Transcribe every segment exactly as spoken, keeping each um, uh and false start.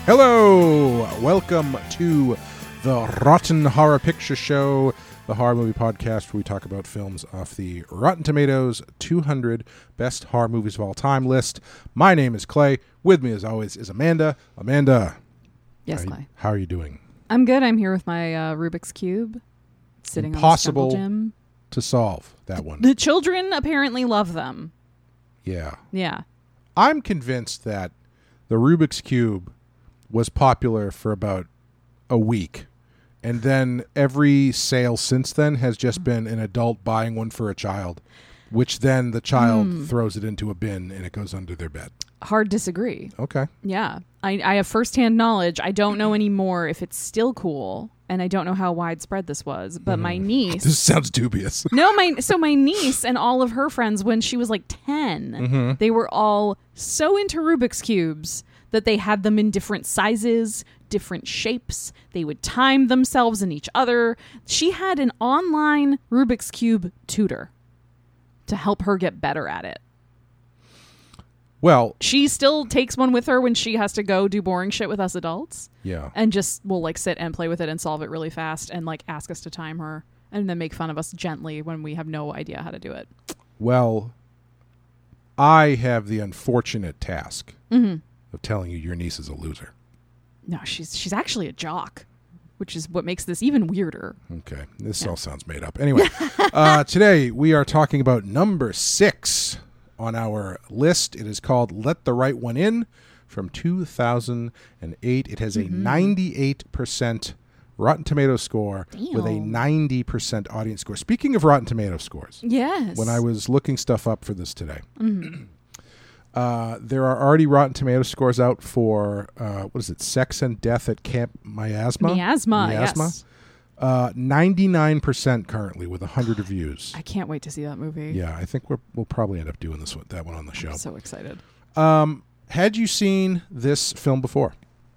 Hello! Welcome to the Rotten Horror Picture Show, the horror movie podcast where we talk about films off the Rotten Tomatoes two hundred Best Horror Movies of All Time list. My name is Clay. With me, as always, is Amanda. Amanda. Yes, how Clay. You, how are you doing? I'm good. I'm here with my uh, Rubik's Cube, sitting Impossible on the gym. to solve, that one. The children apparently love them. Yeah. Yeah. I'm convinced that the Rubik's Cube was popular for about a week. And then every sale since then has just been an adult buying one for a child, which then the child mm. throws it into a bin and it goes under their bed. Hard disagree. Okay. Yeah. I, I have firsthand knowledge. I don't know anymore if it's still cool, and I don't know how widespread this was, but mm. my niece... This sounds dubious. No, my so my niece and all of her friends, when she was like ten, mm-hmm. they were all so into Rubik's Cubes that they had them in different sizes, different shapes. They would time themselves and each other. She had an online Rubik's Cube tutor to help her get better at it. Well, she still takes one with her when she has to go do boring shit with us adults. Yeah. And just will like sit and play with it and solve it really fast and like ask us to time her and then make fun of us gently when we have no idea how to do it. Well, I have the unfortunate task mm-hmm. of telling you your niece is a loser. No, she's she's actually a jock, which is what makes this even weirder. Okay. This yeah. all sounds made up. Anyway, uh, today we are talking about number six on our list. It is called Let the Right One In from two thousand eight. It has a mm-hmm. ninety-eight percent Rotten Tomato score Damn. with a ninety percent audience score. Speaking of Rotten Tomato scores, yes. when I was looking stuff up for this today, mm-hmm. uh, there are already Rotten Tomato scores out for, uh, what is it, Sex and Death at Camp Miasma? Miasma, Miasma. yes. Uh, ninety-nine percent currently with one hundred reviews. I can't wait to see that movie. Yeah, I think we're, we'll probably end up doing this one, that one on the show. I'm so excited. Um, had you seen this film before?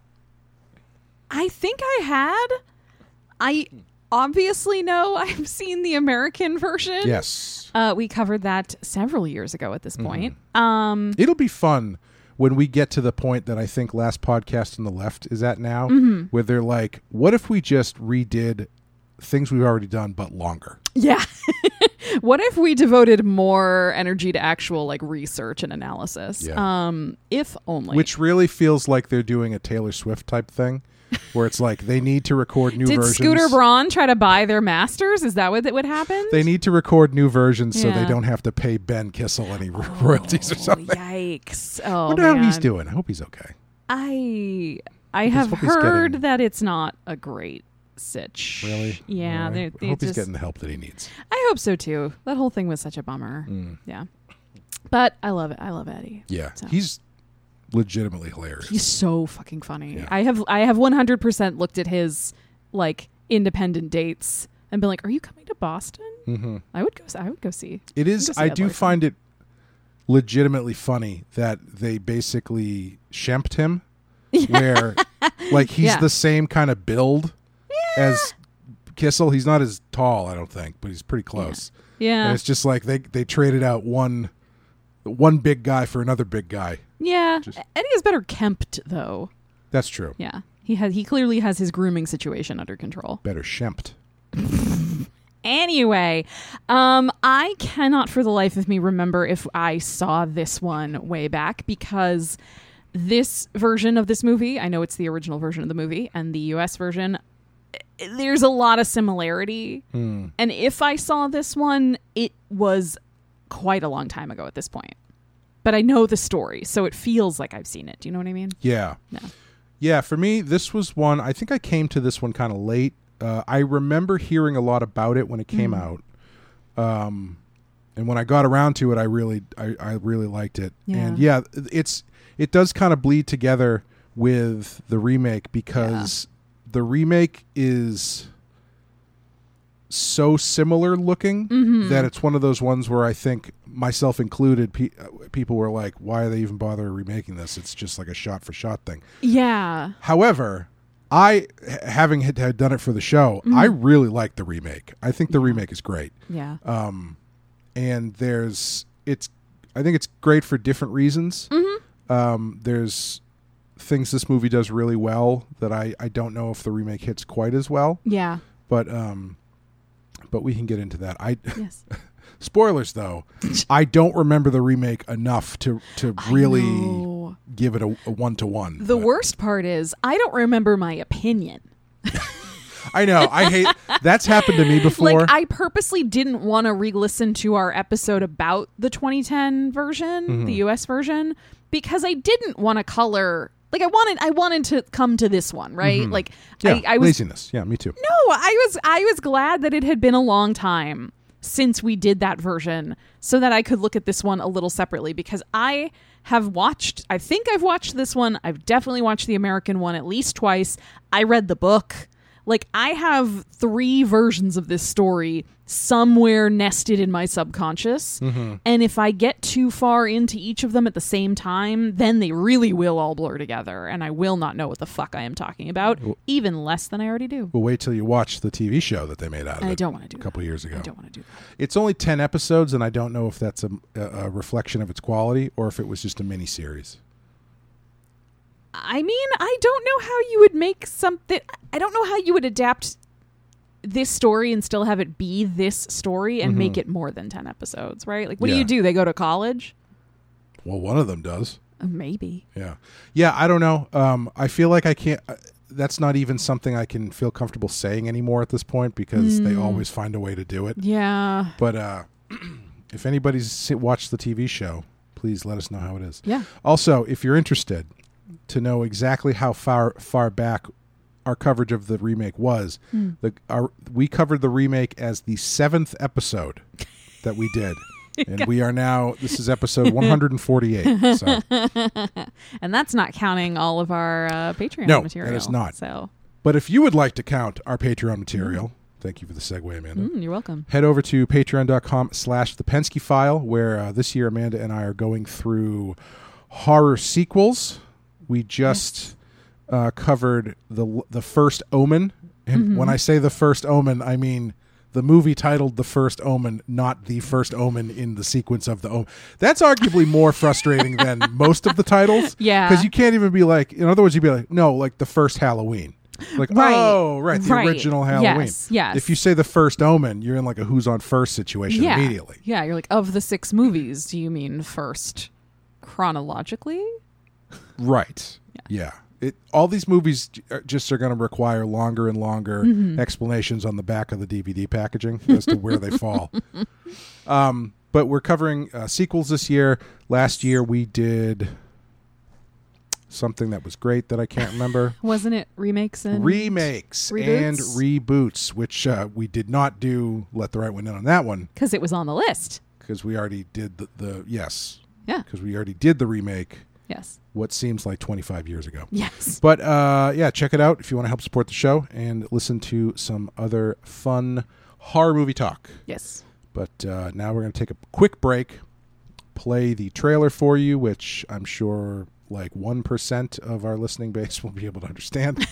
I think I had. I obviously know I've seen the American version. Yes. Uh, we covered that several years ago at this point. Mm-hmm. Um, It'll be fun when we get to the point that I think Last Podcast on the Left is at now, mm-hmm. where they're like, what if we just redid things we've already done but longer? Yeah. What if we devoted more energy to actual like research and analysis? Yeah. Um, if only. Which really feels like they're doing a Taylor Swift type thing, where it's like they need to record new Did versions. Did Scooter Braun try to buy their masters? Is that what it would happen? They need to record new versions yeah. so they don't have to pay Ben Kissel any oh, royalties or something. Yikes. Oh, I wonder man. how he's doing. I hope he's okay. I I have heard getting... that it's not a great sitch. Really? Yeah. Right. They're, I they're hope just, he's getting the help that he needs. I hope so, too. That whole thing was such a bummer. Mm. Yeah. But I love it. I love Eddie. Yeah. So. He's legitimately hilarious. He's so fucking funny. Yeah. I have I have one hundred percent looked at his like independent dates and been like, "Are you coming to Boston?" Mm-hmm. I would go. I would go see. It is. I do find it legitimately funny that they basically shemped him, where like he's yeah. the same kind of build yeah. as Kissel. He's not as tall, I don't think, but he's pretty close. Yeah. yeah. And it's just like they they traded out one one big guy for another big guy. Yeah. Just, Eddie is better kempt though. That's true. Yeah. He has he clearly has his grooming situation under control. Better shemped. Anyway, um, I cannot for the life of me remember if I saw this one way back, because this version of this movie, I know it's the original version of the movie, and the U S version, there's a lot of similarity. Hmm. And if I saw this one, it was quite a long time ago at this point. But I know the story, so it feels like I've seen it. Do you know what I mean? Yeah. No. Yeah, for me, this was one, I think I came to this one kind of late. Uh, I remember hearing a lot about it when it came mm. out. Um, and when I got around to it, I really I, I really liked it. Yeah. And yeah, it's it does kind of bleed together with the remake, because yeah. the remake is so similar looking mm-hmm. that it's one of those ones where I think, myself included, pe- people were like, why are they even bother remaking this? It's just like a shot for shot thing. Yeah. However, I, having had, had done it for the show, mm-hmm. I really like the remake. I think the yeah. remake is great. Yeah. Um, and there's, it's, I think it's great for different reasons. Mm-hmm. Um, there's things this movie does really well that I, I don't know if the remake hits quite as well. Yeah. But um, but we can get into that. I Yes. Spoilers, though. I don't remember the remake enough to to really know. give it a, a one-to-one. The but- worst part is I don't remember my opinion. I know. I hate... That's happened to me before. Like, I purposely didn't want to re-listen to our episode about the twenty ten version, Mm-hmm. the U S version, because I didn't want to color... Like, I wanted I wanted to come to this one, right? Mm-hmm. Like, yeah, I, I was... laziness. Yeah, me too. No, I was I was glad that it had been a long time since we did that version so that I could look at this one a little separately, because I have watched, I think I've watched this one. I've definitely watched the American one at least twice. I read the book. Like, I have three versions of this story somewhere nested in my subconscious. Mm-hmm. And if I get too far into each of them at the same time, then they really will all blur together. And I will not know what the fuck I am talking about, even less than I already do. We'll wait till you watch the T V show that they made out of I it don't want to do a couple that. years ago. I don't want to do that. It's only ten episodes, and I don't know if that's a, a reflection of its quality or if it was just a mini series. I mean, I don't know how you would make something. I don't know how you would adapt this story and still have it be this story and Mhm. make it more than ten episodes, right? Like, what Yeah. do you do? They go to college? Well, one of them does. Uh, Maybe. Yeah. Yeah, I don't know. Um, I feel like I can't... Uh, that's not even something I can feel comfortable saying anymore at this point because they Mm. always find a way to do it. Yeah. But uh, if anybody's si- watched the T V show, please let us know how it is. Yeah. Also, if you're interested to know exactly how far far back our coverage of the remake was, Hmm. the our, we covered the remake as the seventh episode that we did. And we are now, this is episode one hundred forty-eight. So. And that's not counting all of our uh, Patreon No, that material. is not. So, But if you would like to count our Patreon material, thank you for the segue, Amanda. mm, you're welcome. Head over to patreon.com slash the Penske File, where uh, this year Amanda and I are going through horror sequels. We just uh, covered the the first Omen. And Mm-hmm. when I say the first Omen, I mean the movie titled The First Omen, not the first Omen in the sequence of the Omen. That's arguably more frustrating than most of the titles. Yeah. Because you can't even be like, in other words, you'd be like, no, like the first Halloween. Like, Right. oh, right, the Right. original Halloween. Yes, yes. If you say the first Omen, you're in like a who's on first situation Yeah. immediately. Yeah, you're like, of the six movies, do you mean first chronologically? Right. Yeah. It, all these movies j- are just are going to require longer and longer Mm-hmm. explanations on the back of the D V D packaging as to where they fall. Um, but we're covering uh, sequels this year. Last year we did something that was great that I can't remember. Wasn't it remakes and Remakes reboots? and reboots, which uh, we did not do Let the Right One In on that one Because it was on the list. because we already did the, the yes, Yeah. because we already did the remake Yes. what seems like twenty-five years ago. Yes. But uh, yeah, check it out if you want to help support the show and listen to some other fun horror movie talk. Yes. But uh, now we're going to take a quick break, play the trailer for you, which I'm sure like one percent of our listening base will be able to understand.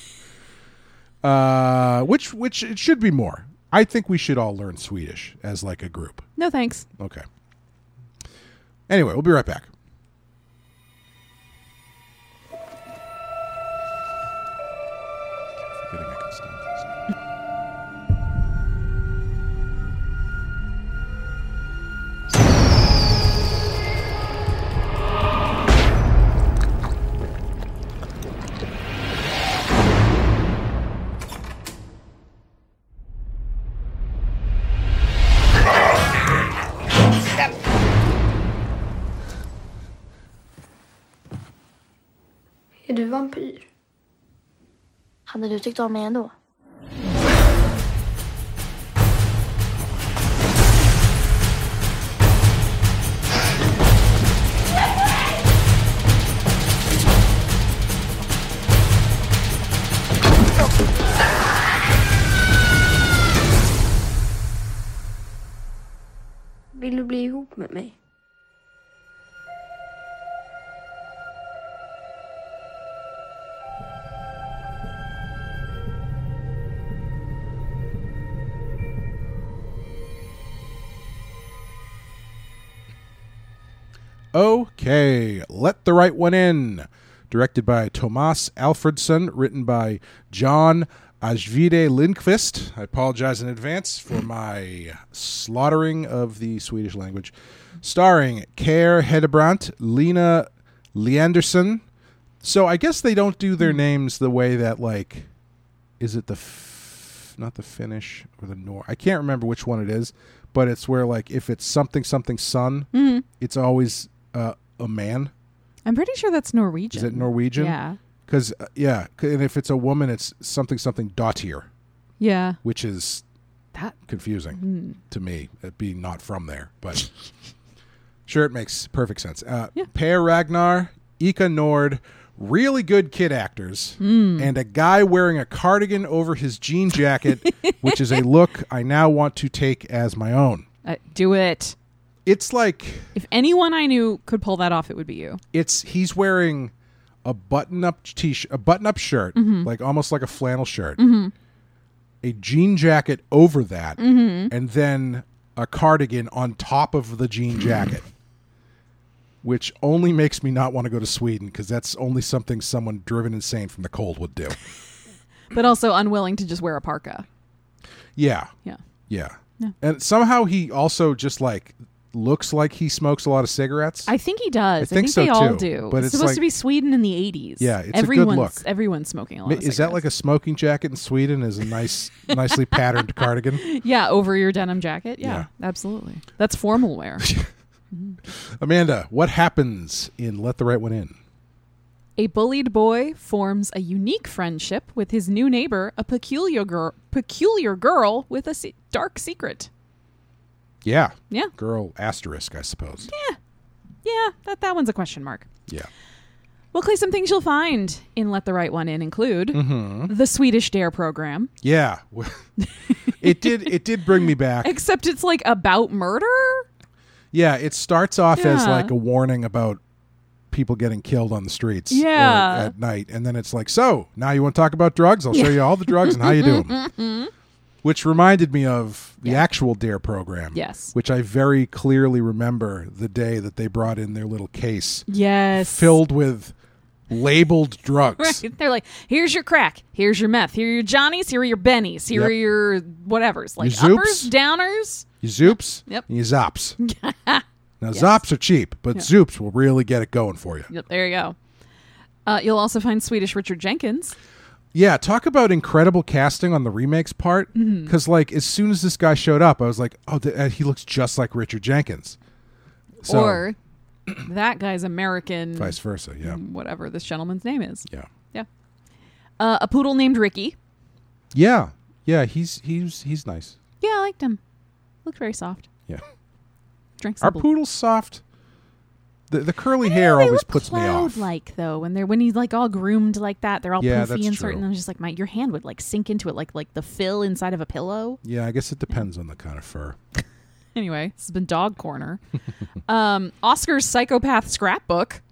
uh, which which it should be more. I think we should all learn Swedish as like a group. No thanks. Okay. Anyway, we'll be right back. Forgetting I can stop this. Är du vampyr? Hade du tyckt om mig ändå? Vill du bli ihop med mig? Okay, Let the Right One In. directed by Tomas Alfredson, written by John Ajvide Lindqvist. I apologize in advance for my slaughtering of the Swedish language. Starring Care Hedebrandt, Lena Leandersson. So I guess they don't do their names the way that, like, is it the, f- not the Finnish or the Nor? I can't remember which one it is, but it's where, like, if it's something, something son, Mm-hmm. it's always uh, a man. I'm pretty sure that's Norwegian. Is it Norwegian? Yeah. Because, uh, yeah, c- and if it's a woman, it's something, something dottir, Yeah. which is That. confusing Mm. to me, it being not from there. But sure, it makes perfect sense. Uh, Yeah. Per Ragnar, Ika Nord, really good kid actors, Mm. and a guy wearing a cardigan over his jean jacket, which is a look I now want to take as my own. Uh, do it. It's like If anyone I knew could pull that off, it would be you. it's he's wearing a button-up t-shirt, a button-up shirt, Mm-hmm. like almost like a flannel shirt, a jean jacket over that, Mm-hmm. and then a cardigan on top of the jean jacket, which only makes me not want to go to Sweden because that's only something someone driven insane from the cold would do. But also unwilling to just wear a parka. Yeah, Yeah. yeah, Yeah. and somehow he also just like looks like he smokes a lot of cigarettes. I think he does. I think so, they all too. do. But it's, it's supposed like- to be Sweden in the eighties. Yeah, it's a good everyone's, look. Everyone's smoking a lot of Is that like a smoking jacket in Sweden? Is a nice, nicely patterned cardigan? Yeah, over your denim jacket. Yeah, Yeah. absolutely. That's formal wear. Amanda, what happens in Let the Right One In? A bullied boy forms a unique friendship with his new neighbor, a peculiar girl, peculiar girl with a se- dark secret. Yeah. Yeah, Girl asterisk, I suppose. yeah, that that one's a question mark. Yeah. Well, Clay, some things you'll find in Let the Right One In include Mm-hmm. the Swedish Dare program, Yeah. it did it did bring me back. except it's like about murder. Yeah, it starts off as Yeah. like a warning about people getting killed on the streets or Yeah. at night, and then it's like, so now you want to talk about drugs? I'll show you all the drugs and how you do them. Which reminded me of the Yeah. actual Dare program. Yes. Which I very clearly remember the day that they brought in their little case Yes. filled with labeled drugs. Right. They're like, here's your crack, here's your meth, here are your Johnnies, here are your Bennies, here Yep. are your whatevers. Like Your Zoops. uppers, downers. You zoops Yep. and you zops. Now, Yes. zops are cheap, but Yeah. zoops will really get it going for you. Yep, there you go. Uh, you'll also find Swedish Richard Jenkins. Yeah, talk about incredible casting on the remakes part. Mm-hmm. Because, like, as soon as this guy showed up, I was like, oh, th- uh, he looks just like Richard Jenkins. So, Or that guy's American, vice versa, yeah. whatever this gentleman's name is. Yeah. Yeah. Uh, a poodle named Ricky. Yeah. Yeah, he's he's he's nice. Yeah, I liked him. Looked very soft. Yeah. Drank some Are bl- poodles soft? The the curly Yeah, hair they always look puts me off. Cloud-like though, when they're when he's like all groomed like that, they're all Yeah, poofy that's and true. certain. I'm just like my your hand would like sink into it like like the fill inside of a pillow. Yeah, I guess it depends on the kind of fur. Anyway, this has been Dog Corner. um, Oscar's Psychopath Scrapbook.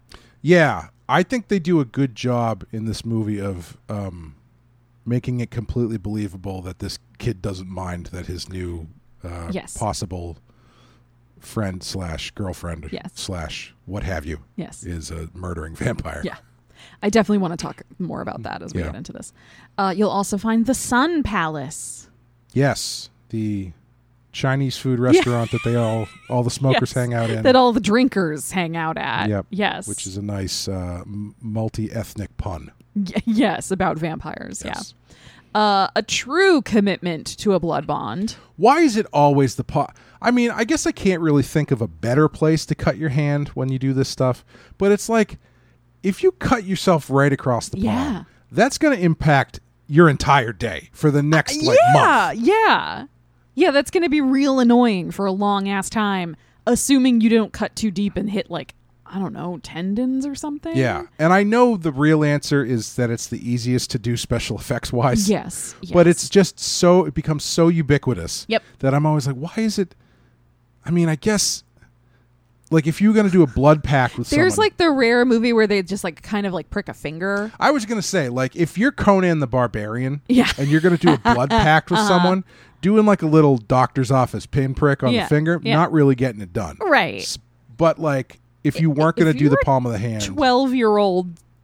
Yeah, I think they do a good job in this movie of um, making it completely believable that this kid doesn't mind that his new uh, Yes. possible friend slash girlfriend Yes. slash what have you Yes. is a murdering vampire. Yeah. I definitely want to talk more about that as we Yeah. get into this. Uh, you'll also find the Sun Palace. Yes, the Chinese food restaurant that they all all the smokers Yes. hang out in. That all the drinkers hang out at. Yep. Yes. Which is a nice uh, m- multi-ethnic pun. Y- yes, about vampires. Yes. Yeah. Uh, a true commitment to a blood bond. Why is it always the pot? I mean, I guess I can't really think of a better place to cut your hand when you do this stuff, but it's like if you cut yourself right across the Yeah. palm, that's going to impact your entire day for the next like yeah, month. yeah. Yeah, that's going to be real annoying for a long ass time, assuming you don't cut too deep and hit like, I don't know, tendons or something. Yeah, and I know the real answer is that it's the easiest to do special effects wise. Yes. yes. But it's just so it becomes so ubiquitous Yep. that I'm always like, why is it? I mean, I guess like if you're going to do a blood pact with There's someone, like the rare movie where they just like kind of like prick a finger. I was going to say, like, if you're Conan the Barbarian Yeah. and you're going to do a blood pact with someone, doing like a little doctor's office pinprick on Yeah. the finger, Yeah. not really getting it done. Right. S- But, like, if you weren't If going to do the you're palm of the hand. twelve year old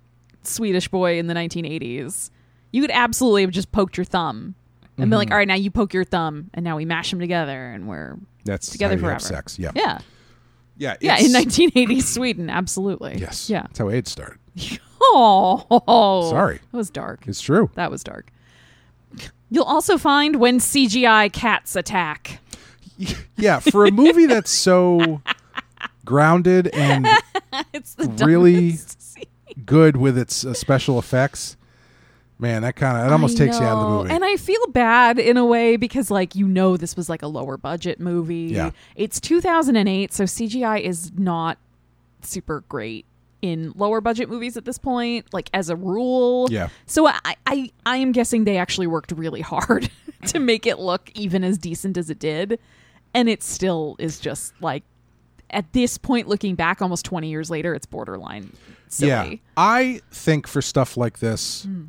Swedish boy in the nineteen eighties, you could absolutely have just poked your thumb and Mhm. be like, all right, now you poke your thumb, and now we mash them together, and we're That's together how you have forever. sex. Yeah. yeah, Yeah. yeah. it's- In nineteen eighties Sweden, absolutely. Yes. Yeah. That's how AIDS started. Oh, Sorry. that was dark. It's true. That was dark. You'll also find when C G I cats attack. Yeah. For a movie that's so grounded and It's the really dumbest scene. good with its uh, special effects, man, that kind of it almost I takes you out of the know. movie. And I feel bad in a way because, like, you know, this was like a lower budget movie. Yeah. It's two thousand eight, so C G I is not super great in lower budget movies at this point, like as a rule. Yeah. So I, I, I am guessing they actually worked really hard to make it look even as decent as it did. And it still is just like, at this point, looking back almost twenty years later, it's borderline silly. Yeah. I think for stuff like this, Mm.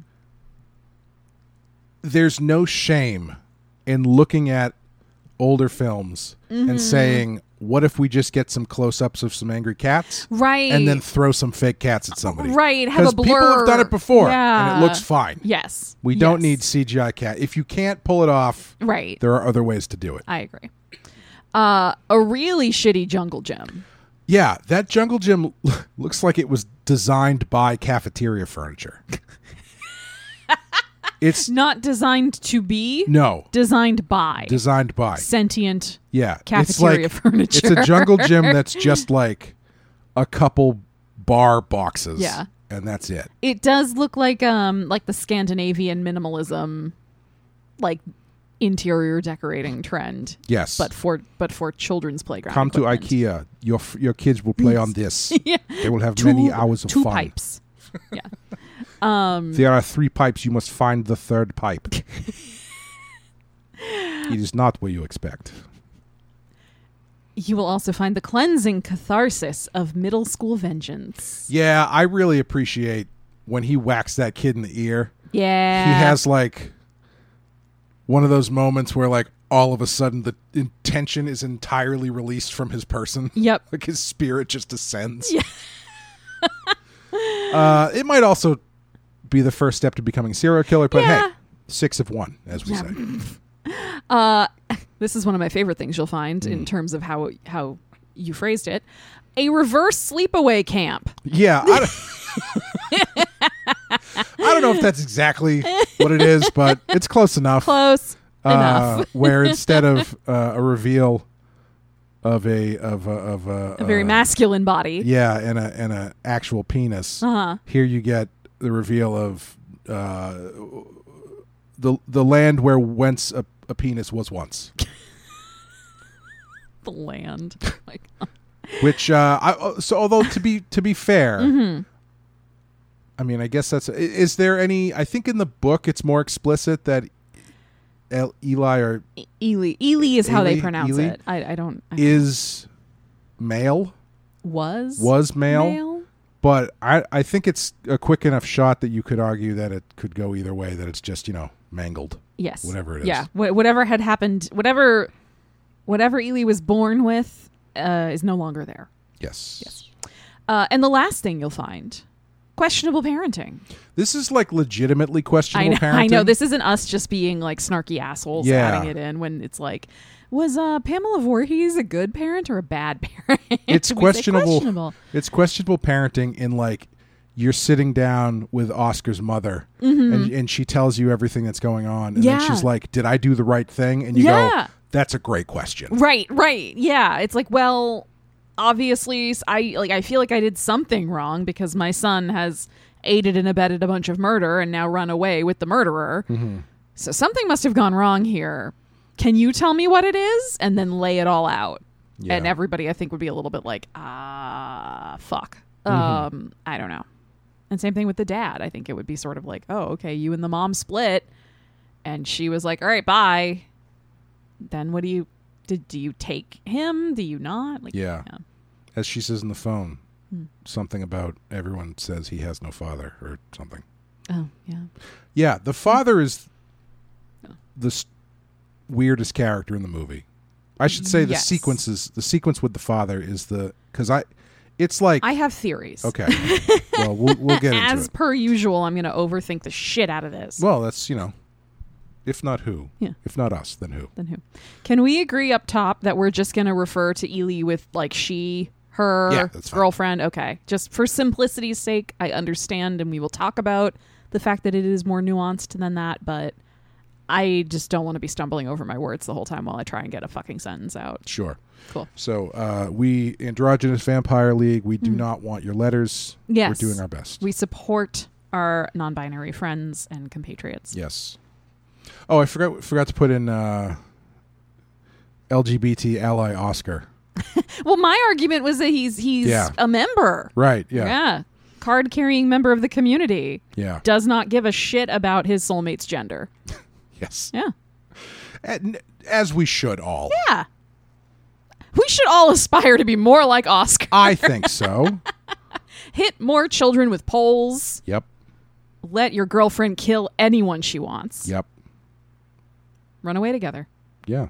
there's no shame in looking at older films Mm-hmm. and saying, what if we just get some close-ups of some angry cats Right. and then throw some fake cats at somebody? Right, have a Because people have done blur. it before Yeah. and it looks fine. Yes. We don't Yes. need C G I cat. If you can't pull it off, Right. there are other ways to do it. I agree. Uh, a really shitty jungle gym. Yeah, that jungle gym looks like it was designed by cafeteria furniture. It's Not designed to be, no designed by designed by. sentient Yeah, cafeteria it's like, furniture. It's a jungle gym that's just like a couple bar boxes. Yeah. and that's it. It does look like um like the Scandinavian minimalism, like interior decorating trend. Yes, But for but for children's playground. come to equipment. IKEA. Your f- your kids will play on this. Yeah. They will have Two, many hours of two fun. pipes. Yeah. Um, There are three pipes. You must find the third pipe. It is not what you expect. You will also find the cleansing catharsis of middle school vengeance. Yeah, I really appreciate when he whacks that kid in the ear. Yeah. He has like one of those moments where like all of a sudden the intention is entirely released from his person. Yep. Like his spirit just descends. Yeah. uh, it might also be the first step to becoming a serial killer, but Yeah. hey, six of one, as we Yeah. say. Uh, this is one of my favorite things you'll find Mm. in terms of how how you phrased it. A reverse sleepaway camp. Yeah. I don't, I don't know if that's exactly what it is, but it's close enough. Close Uh, enough. where instead of uh, a reveal of a of a of a, A very uh, masculine body. yeah, and a and a actual penis. Uh-huh. Here you get the reveal of uh, the the land where whence a, a penis was once. The land. Like, Which uh, I, so although to be to be fair, mm-hmm. I mean I guess that's i- is there any? I think in the book it's more explicit that El, Eli or Ely. Ely is how Ely? they pronounce Ely? it. I, I don't. I is male was was male. male? But I, I think it's a quick enough shot that you could argue that it could go either way, that it's just, you know, mangled. Yes. Whatever it is. Yeah. Wh- whatever had happened, whatever, whatever Ely was born with, uh, is no longer there. Yes. Yes. Uh, and the last thing you'll find, questionable parenting. This is like legitimately questionable I know, parenting. I know. This isn't us just being like snarky assholes Yeah. adding it in when it's like, was uh, Pamela Voorhees a good parent or a bad parent? It's We say questionable. questionable. It's questionable parenting in like you're sitting down with Oscar's mother and, and she tells you everything that's going on. And Yeah. then she's like, did I do the right thing? And you Yeah. go, that's a great question. Right, right. Yeah. It's like, well, obviously s- I like I feel like I did something wrong because my son has aided and abetted a bunch of murder and now run away with the murderer. Mm-hmm. So something must have gone wrong here. Can you tell me what it is? And then lay it all out. Yeah. And everybody I think would be a little bit like, ah, fuck. Mm-hmm. Um, I don't know. And same thing with the dad. I think it would be sort of like, oh, okay, you and the mom split and she was like, all right, bye. Then what do you did do you take him? Do you not? Like Yeah. As she says in the phone, something about everyone says he has no father or something. Oh, yeah. Yeah, the father is the s- weirdest character in the movie. I should say the Yes. sequences. The sequence with the father is the because I, It's like I have theories. okay. Well, we'll we'll get into As it. per usual, I'm going to overthink the shit out of this. Well, that's you know, if not who, Yeah. if not us, then who? Then who? Can we agree up top that we're just going to refer to Ely with like she, her, Yeah, that's fine. girlfriend? Okay. Just for simplicity's sake, I understand, and we will talk about the fact that it is more nuanced than that, but I just don't want to be stumbling over my words the whole time while I try and get a fucking sentence out. Sure. Cool. So uh, we, Androgynous Vampire League, we do not want your letters. Yes. We're doing our best. We support our non-binary friends and compatriots. Yes. Oh, I forgot forgot to put in uh, L G B T ally Oscar. Well, my argument was that he's he's Yeah. a member. Right. Yeah. Yeah. Card-carrying member of the community. Yeah. Does not give a shit about his soulmate's gender. Yes. Yeah. And as we should all. Yeah. We should all aspire to be more like Oscar. I think so. Hit more children with poles. Yep. Let your girlfriend kill anyone she wants. Yep. Run away together. Yeah.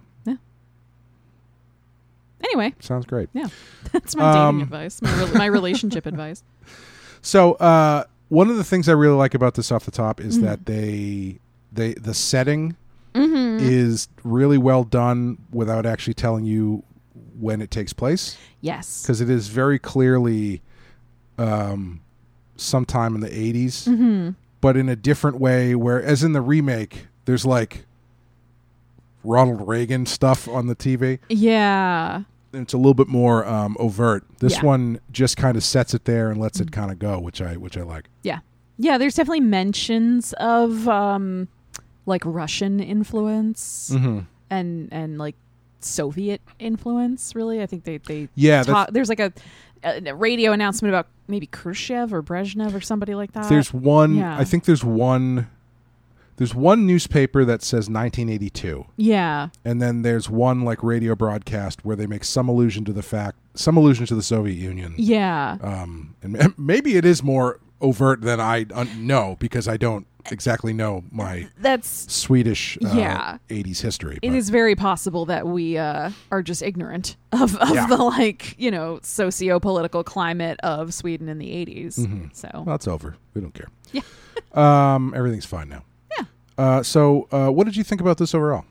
Anyway, Sounds great. yeah. That's my dating Um, advice. My, re- my relationship advice. So uh, one of the things I really like about this off the top is Mm-hmm. that they they the setting is really well done without actually telling you when it takes place, Yes. because it is very clearly um, sometime in the eighties, Mm-hmm. but in a different way. Where, as in the remake, there's like Ronald Reagan stuff on the T V. Yeah. It's a little bit more um, overt. This Yeah. Mm-hmm. one just kind of sets it there and lets it kind of go, which I which I like. Yeah. Yeah, there's definitely mentions of um like Russian influence Mm-hmm. and and like Soviet influence, really. I think they they Yeah, talk, there's like a, a radio announcement about maybe Khrushchev or Brezhnev or somebody like that. There's one. yeah. I think there's one. There's one newspaper that says nineteen eighty-two, Yeah. and then there's one like radio broadcast where they make some allusion to the fact, some allusion to the Soviet Union. Yeah. Um, and m- maybe it is more overt than I uh, know, because I don't exactly know my That's Swedish uh, Yeah. eighties history. it but- is very possible that we uh, are just ignorant of, of Yeah. the like, you know, socio-political climate of Sweden in the eighties. Mhm. So Well, it's over. We don't care. Yeah. um, everything's fine now. Yeah. Uh, so, uh, what did you think about this overall?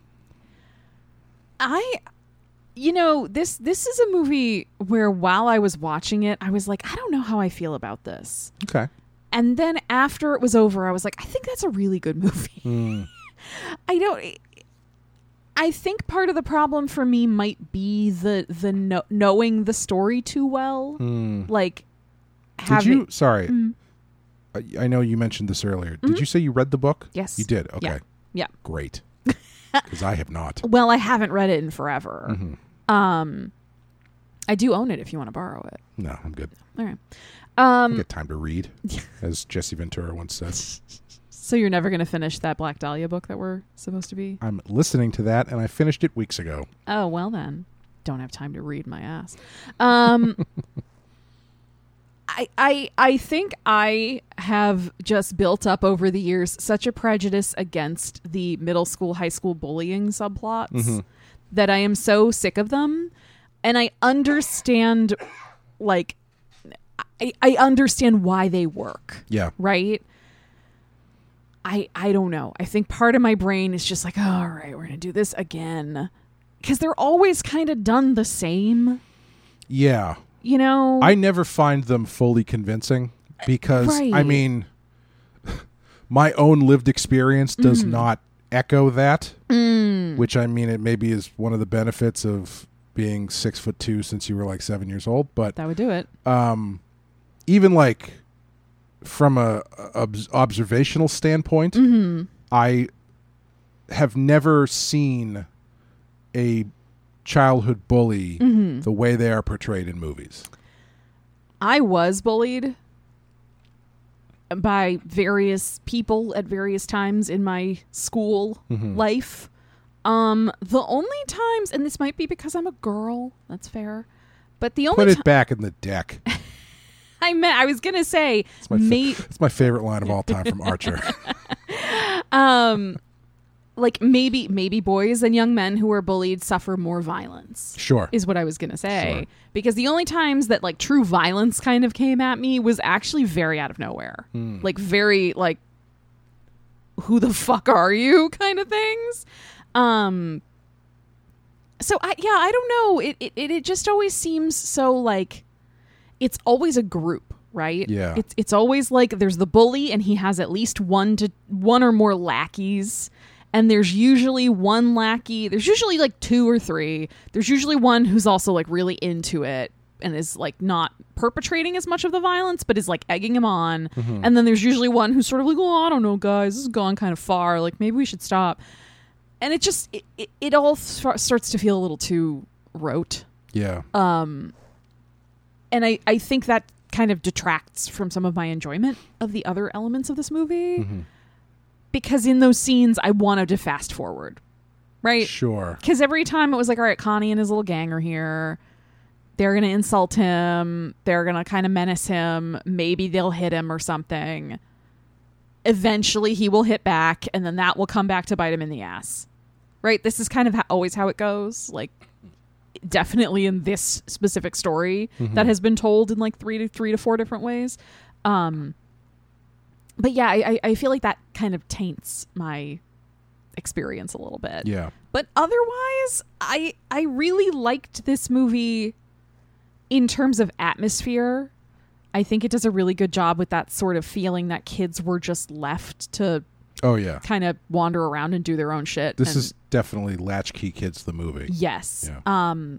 I you know, this this is a movie where while I was watching it, I was like, I don't know how I feel about this. Okay. And then after it was over, I was like, I think that's a really good movie. Mm. I don't I think part of the problem for me might be the the no, knowing the story too well. Mm. Like Did having you? Sorry, Mhm. I, I know you mentioned this earlier. Did you say you read the book? Yes. You did. Okay. Yeah. Yeah. Great. Because I have not. Well, I haven't read it in forever. Mhm. Um I do own it if you want to borrow it. No, I'm good. All right. I Um get time to read, as Jesse Ventura once said. so you're never going to finish that Black Dahlia book that we're supposed to be? I'm listening to that, and I finished it weeks ago. Oh, well then. Don't have time to read my ass. Um I I I think I have just built up over the years such a prejudice against the middle school, high school bullying subplots Mhm. that I am so sick of them. And I understand like I, I understand why they work. Yeah. Right? I I don't know. I think part of my brain is just like, oh, all right, we're gonna do this again. Because they're always kind of done the same. Yeah. You know? I never find them fully convincing because, I Right. mean, my own lived experience does not echo that, Mm. which, I mean, it maybe is one of the benefits of being six foot two since you were like seven years old. But That would do it. um, even like from a, a obs- observational standpoint, Mm-hmm. I have never seen a childhood bully Mm-hmm. the way they are portrayed in movies. I was bullied by various people at various times in my school Mhm. life. Um, the only times, and this might be because I'm a girl, that's fair, but the Put only it time back in the deck. I meant, I was gonna say, It's my, fa- may- it's my favorite line of all time from Archer. um, like maybe maybe boys and young men who are bullied suffer more violence. Sure. Is what I was going to say. Sure. Because the only times that like true violence kind of came at me was actually very out of nowhere. Hmm. Like very like who the fuck are you kind of things. Um so I yeah, I don't know. It it it just always seems so like it's always a group, right? Yeah. It's it's always like there's the bully and he has at least one to one or more lackeys. And there's usually one lackey. There's usually like two or three. There's usually one who's also like really into it and is like not perpetrating as much of the violence, but is like egging him on. Mm-hmm. And then there's usually one who's sort of like, oh, I don't know, guys, this has gone kind of far. Like maybe we should stop. And it just, it, it, it all th- starts to feel a little too rote. Yeah. Um, and I, I think that kind of detracts from some of my enjoyment of the other elements of this movie. Mm-hmm. Because in those scenes, I wanted to fast forward, right? Sure. Because every time it was like, all right, Connie and his little gang are here. They're going to insult him. They're going to kind of menace him. Maybe they'll hit him or something. Eventually, he will hit back, and then that will come back to bite him in the ass. Right? This is kind of ha- always how it goes. Like, definitely in this specific story Mm-hmm. that has been told in like three to three to four different ways. Um, but yeah, I, I feel like that kind of taints my experience a little bit. Yeah. But otherwise, I I really liked this movie in terms of atmosphere. I think it does a really good job with that sort of feeling that kids were just left to Oh, yeah. kind of wander around and do their own shit. This and is definitely Latchkey Kids, the movie. Yes. Yeah. Um,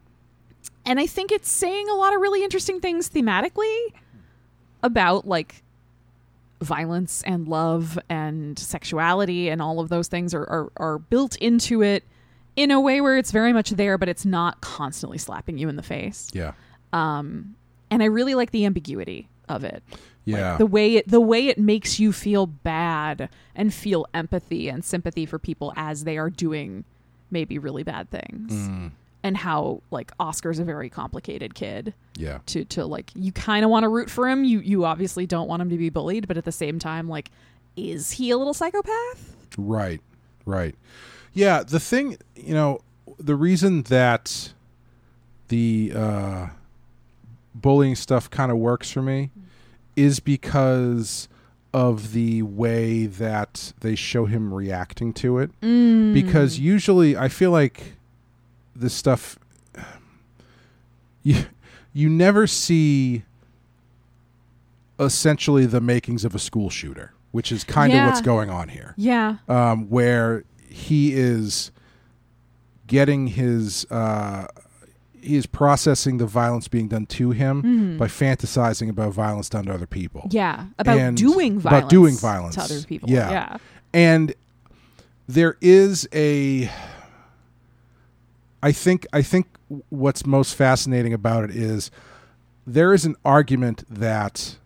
and I think it's saying a lot of really interesting things thematically about like violence and love and sexuality, and all of those things are, are, are built into it in a way where it's very much there, but it's not constantly slapping you in the face. Yeah. Um, and I really like the ambiguity of it. Yeah. Like the way it the way it makes you feel bad and feel empathy and sympathy for people as they are doing maybe really bad things. Mm, And how like Oscar's a very complicated kid yeah. to to like you kind of want to root for him. You you obviously don't want him to be bullied, but at the same time, like, is he a little psychopath? Right. Right. Yeah. The thing, you know, the reason that the uh, bullying stuff kind of works for me is because of the way that they show him reacting to it. Mm. Because usually I feel like this stuff, you, you never see essentially the makings of a school shooter, which is kind of Yeah. what's going on here. Yeah. Um, where he is getting his, uh, he is processing the violence being done to him Mhm. by fantasizing about violence done to other people. Yeah. About And- doing violence. about doing violence to other people. Yeah. Yeah. And there is a, I think, I think what's most fascinating about it is there is an argument that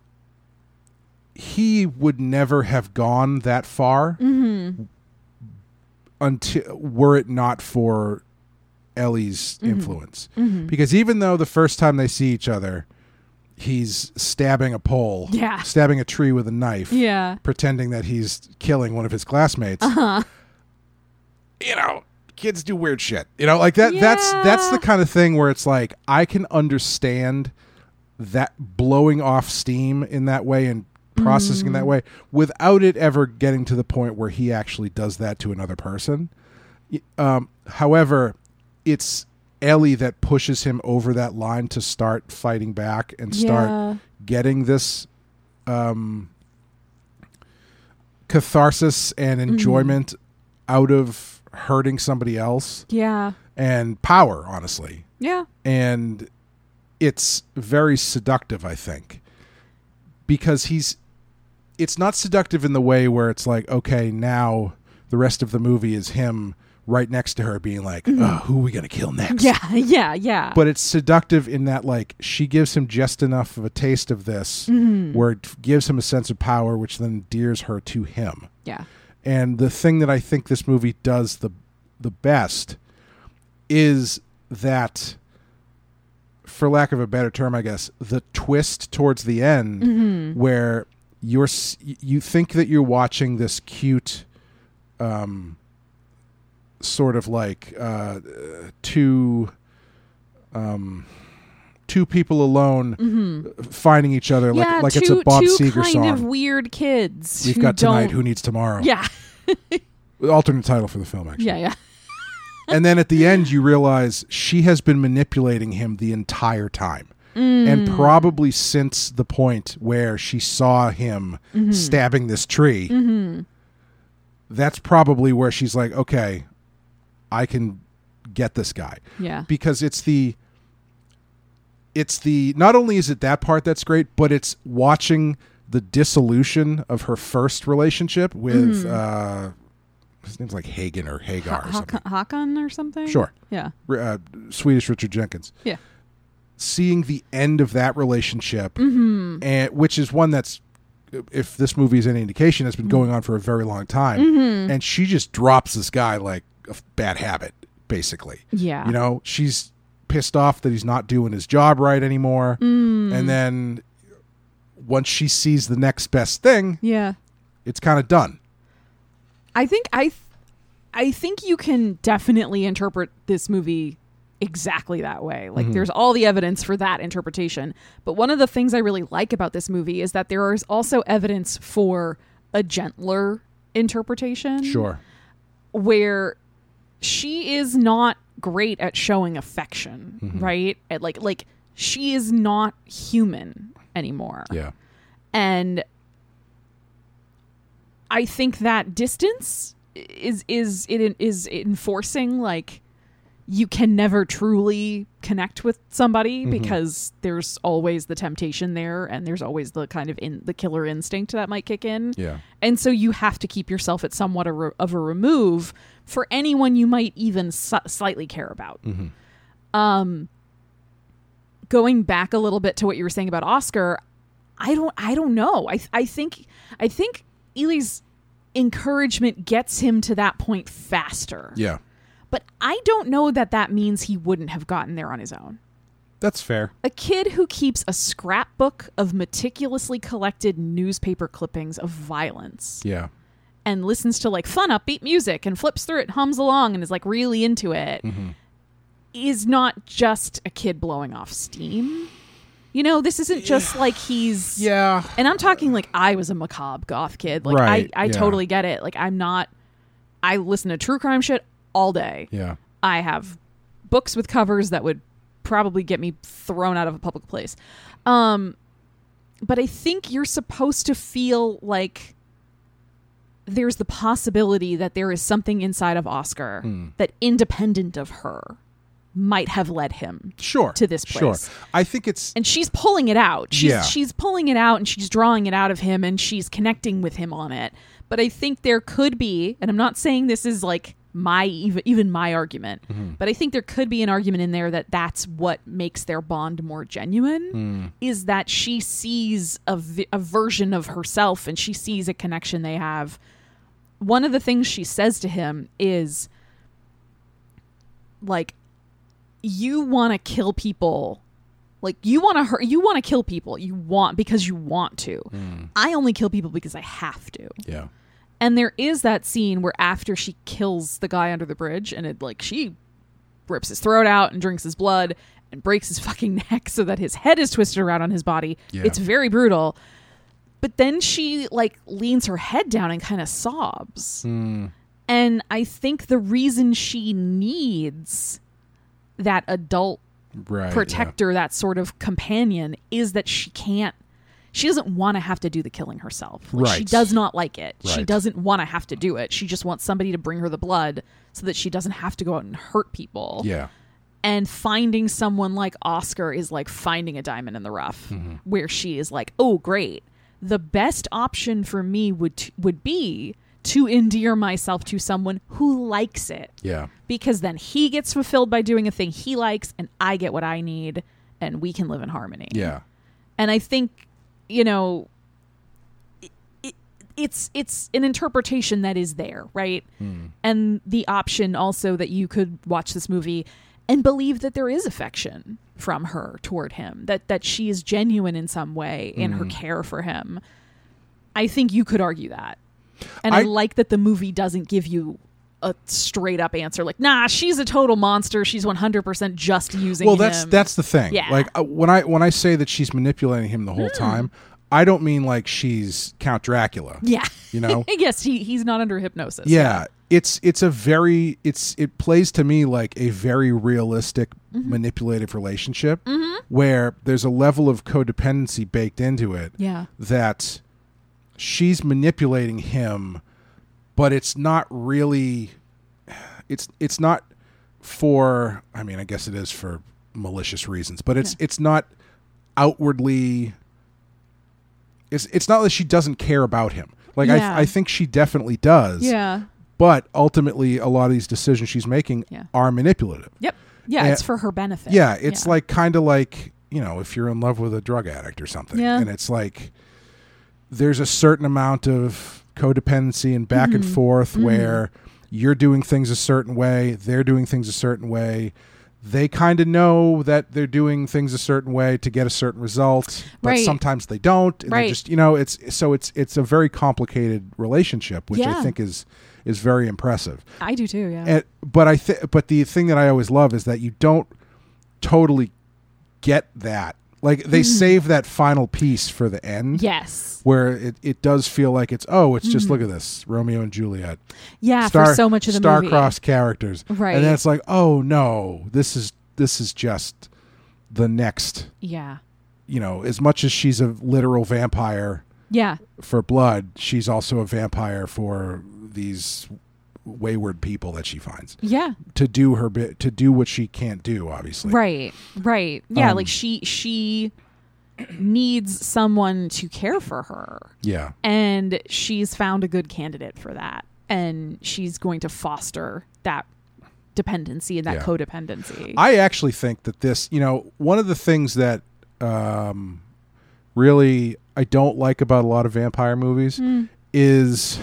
he would never have gone that far Mm-hmm. until were it not for Ellie's Mhm. influence. Mm-hmm. Because even though the first time they see each other, he's stabbing a pole, Yeah. stabbing a tree with a knife, Yeah. pretending that he's killing one of his classmates. Uh-huh. You know, kids do weird shit. You know, like that. That's that's the Yeah. kind of thing where it's like I can understand that blowing off steam in that way and processing in that Mm. way without it ever getting to the point where he actually does that to another person. Y- Um, however, it's Ellie that pushes him over that line to start fighting back and start Yeah. getting this um, catharsis and enjoyment out of hurting somebody else Yeah. and power, honestly. Yeah. And it's very seductive, I think, because he's it's not seductive in the way where it's like, okay, now the rest of the movie is him right next to her being like, oh, who are we going to kill next? Yeah. Yeah. Yeah. But it's seductive in that, like, she gives him just enough of a taste of this Mhm. where it gives him a sense of power, which then endears her to him. Yeah. And the thing that I think this movie does the the best is that, for lack of a better term, I guess, the twist towards the end Mhm. where you're s- you think that you're watching this cute um, sort of like uh, two um, two people alone Mm-hmm. finding each other yeah, like like two, it's a Bob two Seger kind song. of weird kids. We've who got tonight. don't- Who needs tomorrow? Yeah, Alternate title for the film, actually. yeah, yeah. And then at the end, you realize she has been manipulating him the entire time. Mm. And probably since the point where she saw him Mm-hmm. stabbing this tree, Mm-hmm. that's probably where she's like, okay, I can get this guy. Yeah. Because it's the, it's the, not only is it that part that's great, but it's watching the dissolution of her first relationship with, uh, his name's like Hagen or Hagar or something. Hakon or something? Sure. Yeah. Uh, Swedish Richard Jenkins. Yeah. Seeing the end of that relationship, Mm-hmm. and which is one that's, if this movie is any indication, has been going on for a very long time, Mm-hmm. and she just drops this guy like a bad habit, basically. Yeah. You know, she's pissed off that he's not doing his job right anymore, Mm. and then once she sees the next best thing, Yeah. it's kind of done. I think I, th- I think you can definitely interpret this movie exactly that way. Like, there's all the evidence for that interpretation. But one of the things I really like about this movie is that there is also evidence for a gentler interpretation. Sure. Where she is not great at showing affection, Mm-hmm. right? At like, like she is not human anymore. Yeah. And I think that distance is is it is enforcing like you can never truly connect with somebody because there's always the temptation there, and there's always the kind of in the killer instinct that might kick in. Yeah. And so you have to keep yourself at somewhat a re- of a remove for anyone you might even su- slightly care about. Um, going back a little bit to what you were saying about Oscar, I don't, I don't know. I, I think, I think Ely's encouragement gets him to that point faster. Yeah. But I don't know that that means he wouldn't have gotten there on his own. That's fair. A kid who keeps a scrapbook of meticulously collected newspaper clippings of violence Yeah. and listens to like fun upbeat music and flips through it, hums along and is like really into it, is not just a kid blowing off steam. You know, this isn't just like he's... Yeah. And I'm talking like I was a macabre goth kid. Like Right, I, I yeah. totally get it. Like I'm not... I listen to true crime shit all day. Yeah. I have books with covers that would probably get me thrown out of a public place. Um, but I think you're supposed to feel like there's the possibility that there is something inside of Oscar Hmm. that, independent of her, might have led him Sure. to this place. Sure. I think it's And she's pulling it out. She's Yeah. she's pulling it out and she's drawing it out of him and she's connecting with him on it. But I think there could be, and I'm not saying this is like my even, even my argument, but I think there could be an argument in there that that's what makes their bond more genuine, is that she sees a, vi- a version of herself and she sees a connection they have. One of the things she says to him is like, you want to kill people, like you want to hurt, you want to kill people, you want because you want to. I only kill people because I have to. yeah. And there is that scene where after she kills the guy under the bridge, and it like she rips his throat out and drinks his blood and breaks his fucking neck so that his head is twisted around on his body. Yeah. It's very brutal. But then she like leans her head down and kind of sobs. And I think the reason she needs that adult Right. protector, that sort of companion, is that she can't, she doesn't want to have to do the killing herself. Like, She Right. does not like it. She Right. doesn't want to have to do it. She just wants somebody to bring her the blood so that she doesn't have to go out and hurt people. Yeah. Yeah. And finding someone like Oscar is like finding a diamond in the rough, Mm-hmm. where she is like, oh, great. The best option for me would t- would be to endear myself to someone who likes it. Yeah. Because then he gets fulfilled by doing a thing he likes and I get what I need and we can live in harmony. Yeah. And I think, you know, it, it, it's it's an interpretation that is there, right? And the option also that you could watch this movie and believe that there is affection from her toward him, that that she is genuine in some way in her care for him. I think you could argue that. And I, I- like that the movie doesn't give you a straight up answer like, nah, she's a total monster. She's one hundred percent just using Well, him. that's that's the thing. Yeah. Like uh, when I when I say that she's manipulating him the whole time, I don't mean like she's Count Dracula. Yeah. You know? Yes, he, he's not under hypnosis. Yeah. It's it's a very it's it plays to me like a very realistic Mm-hmm. manipulative relationship where there's a level of codependency baked into it Yeah. that she's manipulating him, but it's not really it's it's not for I mean I guess it is for malicious reasons, but it's it's not outwardly it's it's not that she doesn't care about him. Like Yeah. I I think she definitely does. Yeah. But ultimately a lot of these decisions she's making Yeah. are manipulative. Yep. Yeah, And- it's for her benefit. Yeah, it's like kind of like, you know, if you're in love with a drug addict or something. Yeah. And it's like there's a certain amount of codependency and back and forth where you're doing things a certain way, they're doing things a certain way. They kind of know that they're doing things a certain way to get a certain result, but Right. sometimes they don't. And they Right. just, you know, it's so it's it's a very complicated relationship, which Yeah. I think is is very impressive. I do too, yeah. And, but I th- but the thing that I always love is that you don't totally get that. Like they save that final piece for the end. yes. Where it, it does feel like it's oh it's Mm-hmm. just look at this Romeo and Juliet Yeah, star for so much of the movie. star-crossed characters, Right. and then it's like oh no this is this is just the next, Yeah. you know, as much as she's a literal vampire Yeah. for blood, she's also a vampire for these wayward people that she finds Yeah. to do her bit to do what she can't do, obviously. Right. Right. Yeah, Um, like she she needs someone to care for her. Yeah. And she's found a good candidate for that. And she's going to foster that dependency and that Yeah. codependency. I actually think that this, you know, one of the things that um, really I don't like about a lot of vampire movies Mm. is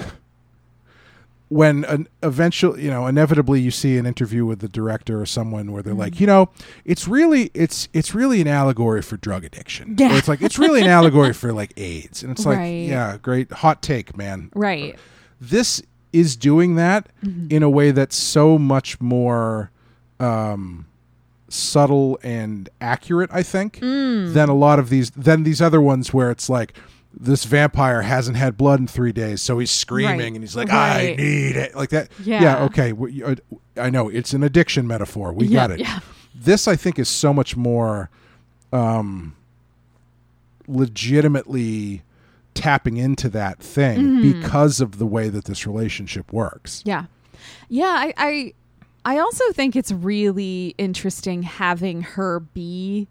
when an eventually, you know, inevitably you see an interview with the director or someone where they're Mm. like, you know, it's really, it's, it's really an allegory for drug addiction. Yeah. Or it's like, it's really an allegory for like AIDS. And it's like, Right. yeah, great. Hot take, man. right. This is doing that Mm-hmm. in a way that's so much more um, subtle and accurate, I think, Mm. than a lot of these, than these other ones where it's like, this vampire hasn't had blood in three days, so he's screaming Right. and he's like, I Right. need it. Like that. Yeah. Yeah, okay. we- you- uh, I know. It's an addiction metaphor. We Yeah, got it. yeah. This, I think, is so much more um, legitimately tapping into that thing Mm-hmm. because of the way that this relationship works. Yeah. Yeah, I, I I also think it's really interesting having her be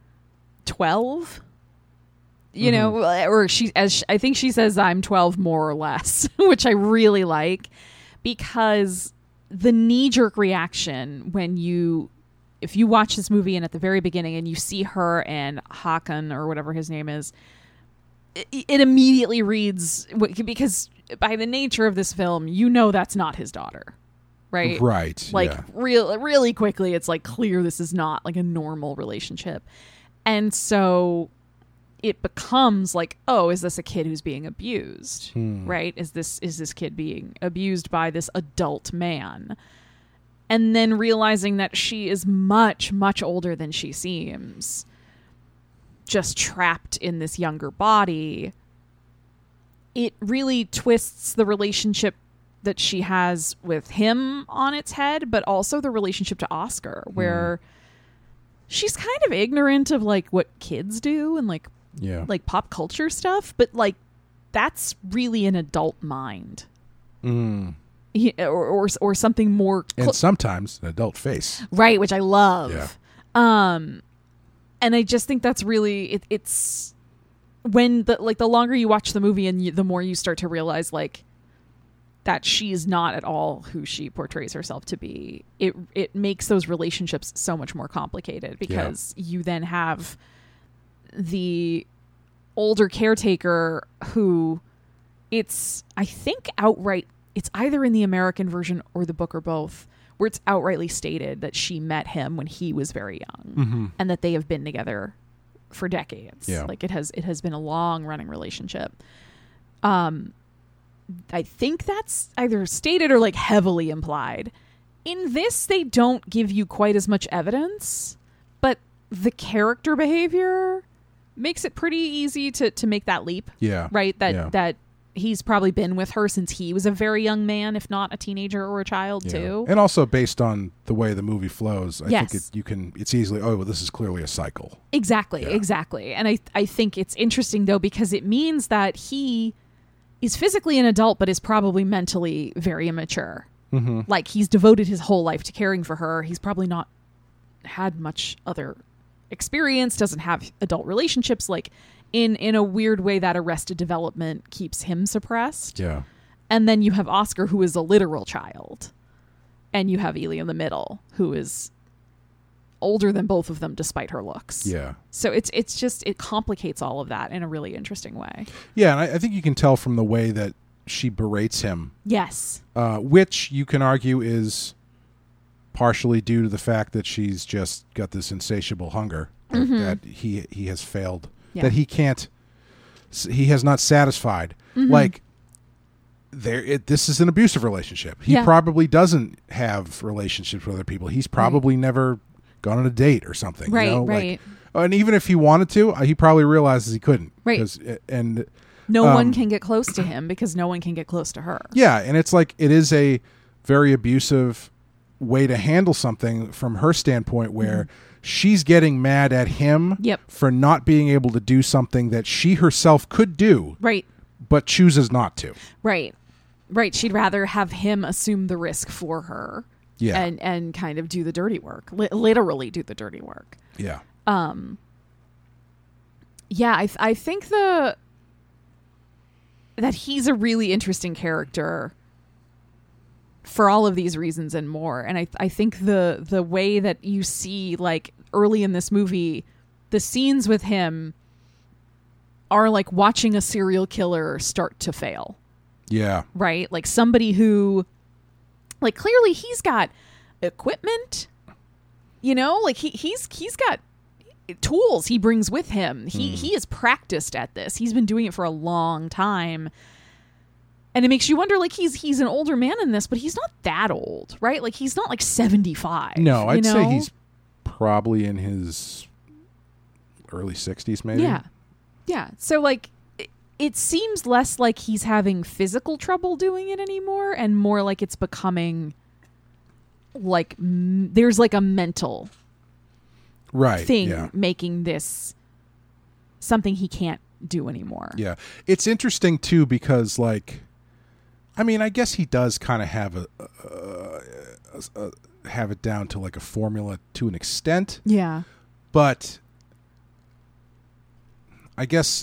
twelve. You know, or she as she, I think she says I'm twelve more or less, which I really like because the knee-jerk reaction when you if you watch this movie and at the very beginning and you see her and Hakan or whatever his name is, it, it immediately reads because by the nature of this film, you know that's not his daughter, right? Right. Like yeah. real, really quickly, it's like clear this is not like a normal relationship, and so it becomes like, oh, is this a kid who's being abused? Hmm. Right? Is this is this kid being abused by this adult man? And then realizing that she is much, much older than she seems, just trapped in this younger body. It really twists the relationship that she has with him on its head, but also the relationship to Oscar, where she's kind of ignorant of like what kids do and like Yeah. like pop culture stuff, but like that's really an adult mind. Mm. He- or, or or something more cl- And sometimes an adult face. right, which I love. Yeah. Um, and I just think that's really it, it's when the like the longer you watch the movie and you, the more you start to realize like that she's not at all who she portrays herself to be. It it makes those relationships so much more complicated because you then have the older caretaker who it's I think outright it's either in the American version or the book or both where it's outrightly stated that she met him when he was very young Mm-hmm. and that they have been together for decades. Yeah. Like it has it has been a long running relationship. Um I think that's either stated or like heavily implied. In this, they don't give you quite as much evidence, but the character behavior makes it pretty easy to, to make that leap. Yeah. Right? That yeah. that he's probably been with her since he was a very young man, if not a teenager or a child Yeah. too. And also based on the way the movie flows, I Yes. think it, you can. It's easily. Oh, well, this is clearly a cycle. Exactly, Yeah. exactly. And I I think it's interesting though because it means that he is physically an adult but is probably mentally very immature. Mm-hmm. Like he's devoted his whole life to caring for her. He's probably not had much other experience, doesn't have adult relationships. Like in in a weird way that Arrested Development keeps him suppressed. Yeah. And then you have Oscar, who is a literal child. And you have Ely in the middle, who is older than both of them despite her looks. Yeah. So it's it's just, it complicates all of that in a really interesting way. Yeah, and I, I think you can tell from the way that she berates him, Yes. uh, which you can argue is partially due to the fact that she's just got this insatiable hunger Mm-hmm. that he he has failed, Yeah. that he can't, he has not satisfied. Mm-hmm. Like, there, it, this is an abusive relationship. He Yeah. probably doesn't have relationships with other people. He's probably never gone on a date or something. Right, you know? right. Like, and even if he wanted to, uh, he probably realizes he couldn't. Right. 'Cause, uh, and No Um, one can get close to him because no one can get close to her. yeah, and it's like it is a very abusive way to handle something from her standpoint where she's getting mad at him Yep. for not being able to do something that she herself could do Right. but chooses not to. Right. Right. She'd rather have him assume the risk for her. Yeah. And and kind of do the dirty work. Li- literally do the dirty work. Yeah. Yeah, I th- I think the that he's a really interesting character for all of these reasons and more. And I I think the the way that you see like early in this movie, the scenes with him are like watching a serial killer start to fail, Yeah. right? Like somebody who like clearly he's got equipment, you know, like he he's he's got tools he brings with him. He he is practiced at this. He's been doing it for a long time. And it makes you wonder, like, he's he's an older man in this, but he's not that old, right? Like, he's not, like, seventy-five. No, you I'd know? say he's probably in his early sixties, maybe. Yeah. Yeah. So, like, it, it seems less like he's having physical trouble doing it anymore and more like it's becoming, like, m- there's, like, a mental Right. thing Yeah. making this something he can't do anymore. Yeah. It's interesting, too, because, like, I mean, I guess he does kind of have a, uh, a, a have it down to like a formula to an extent, Yeah. but I guess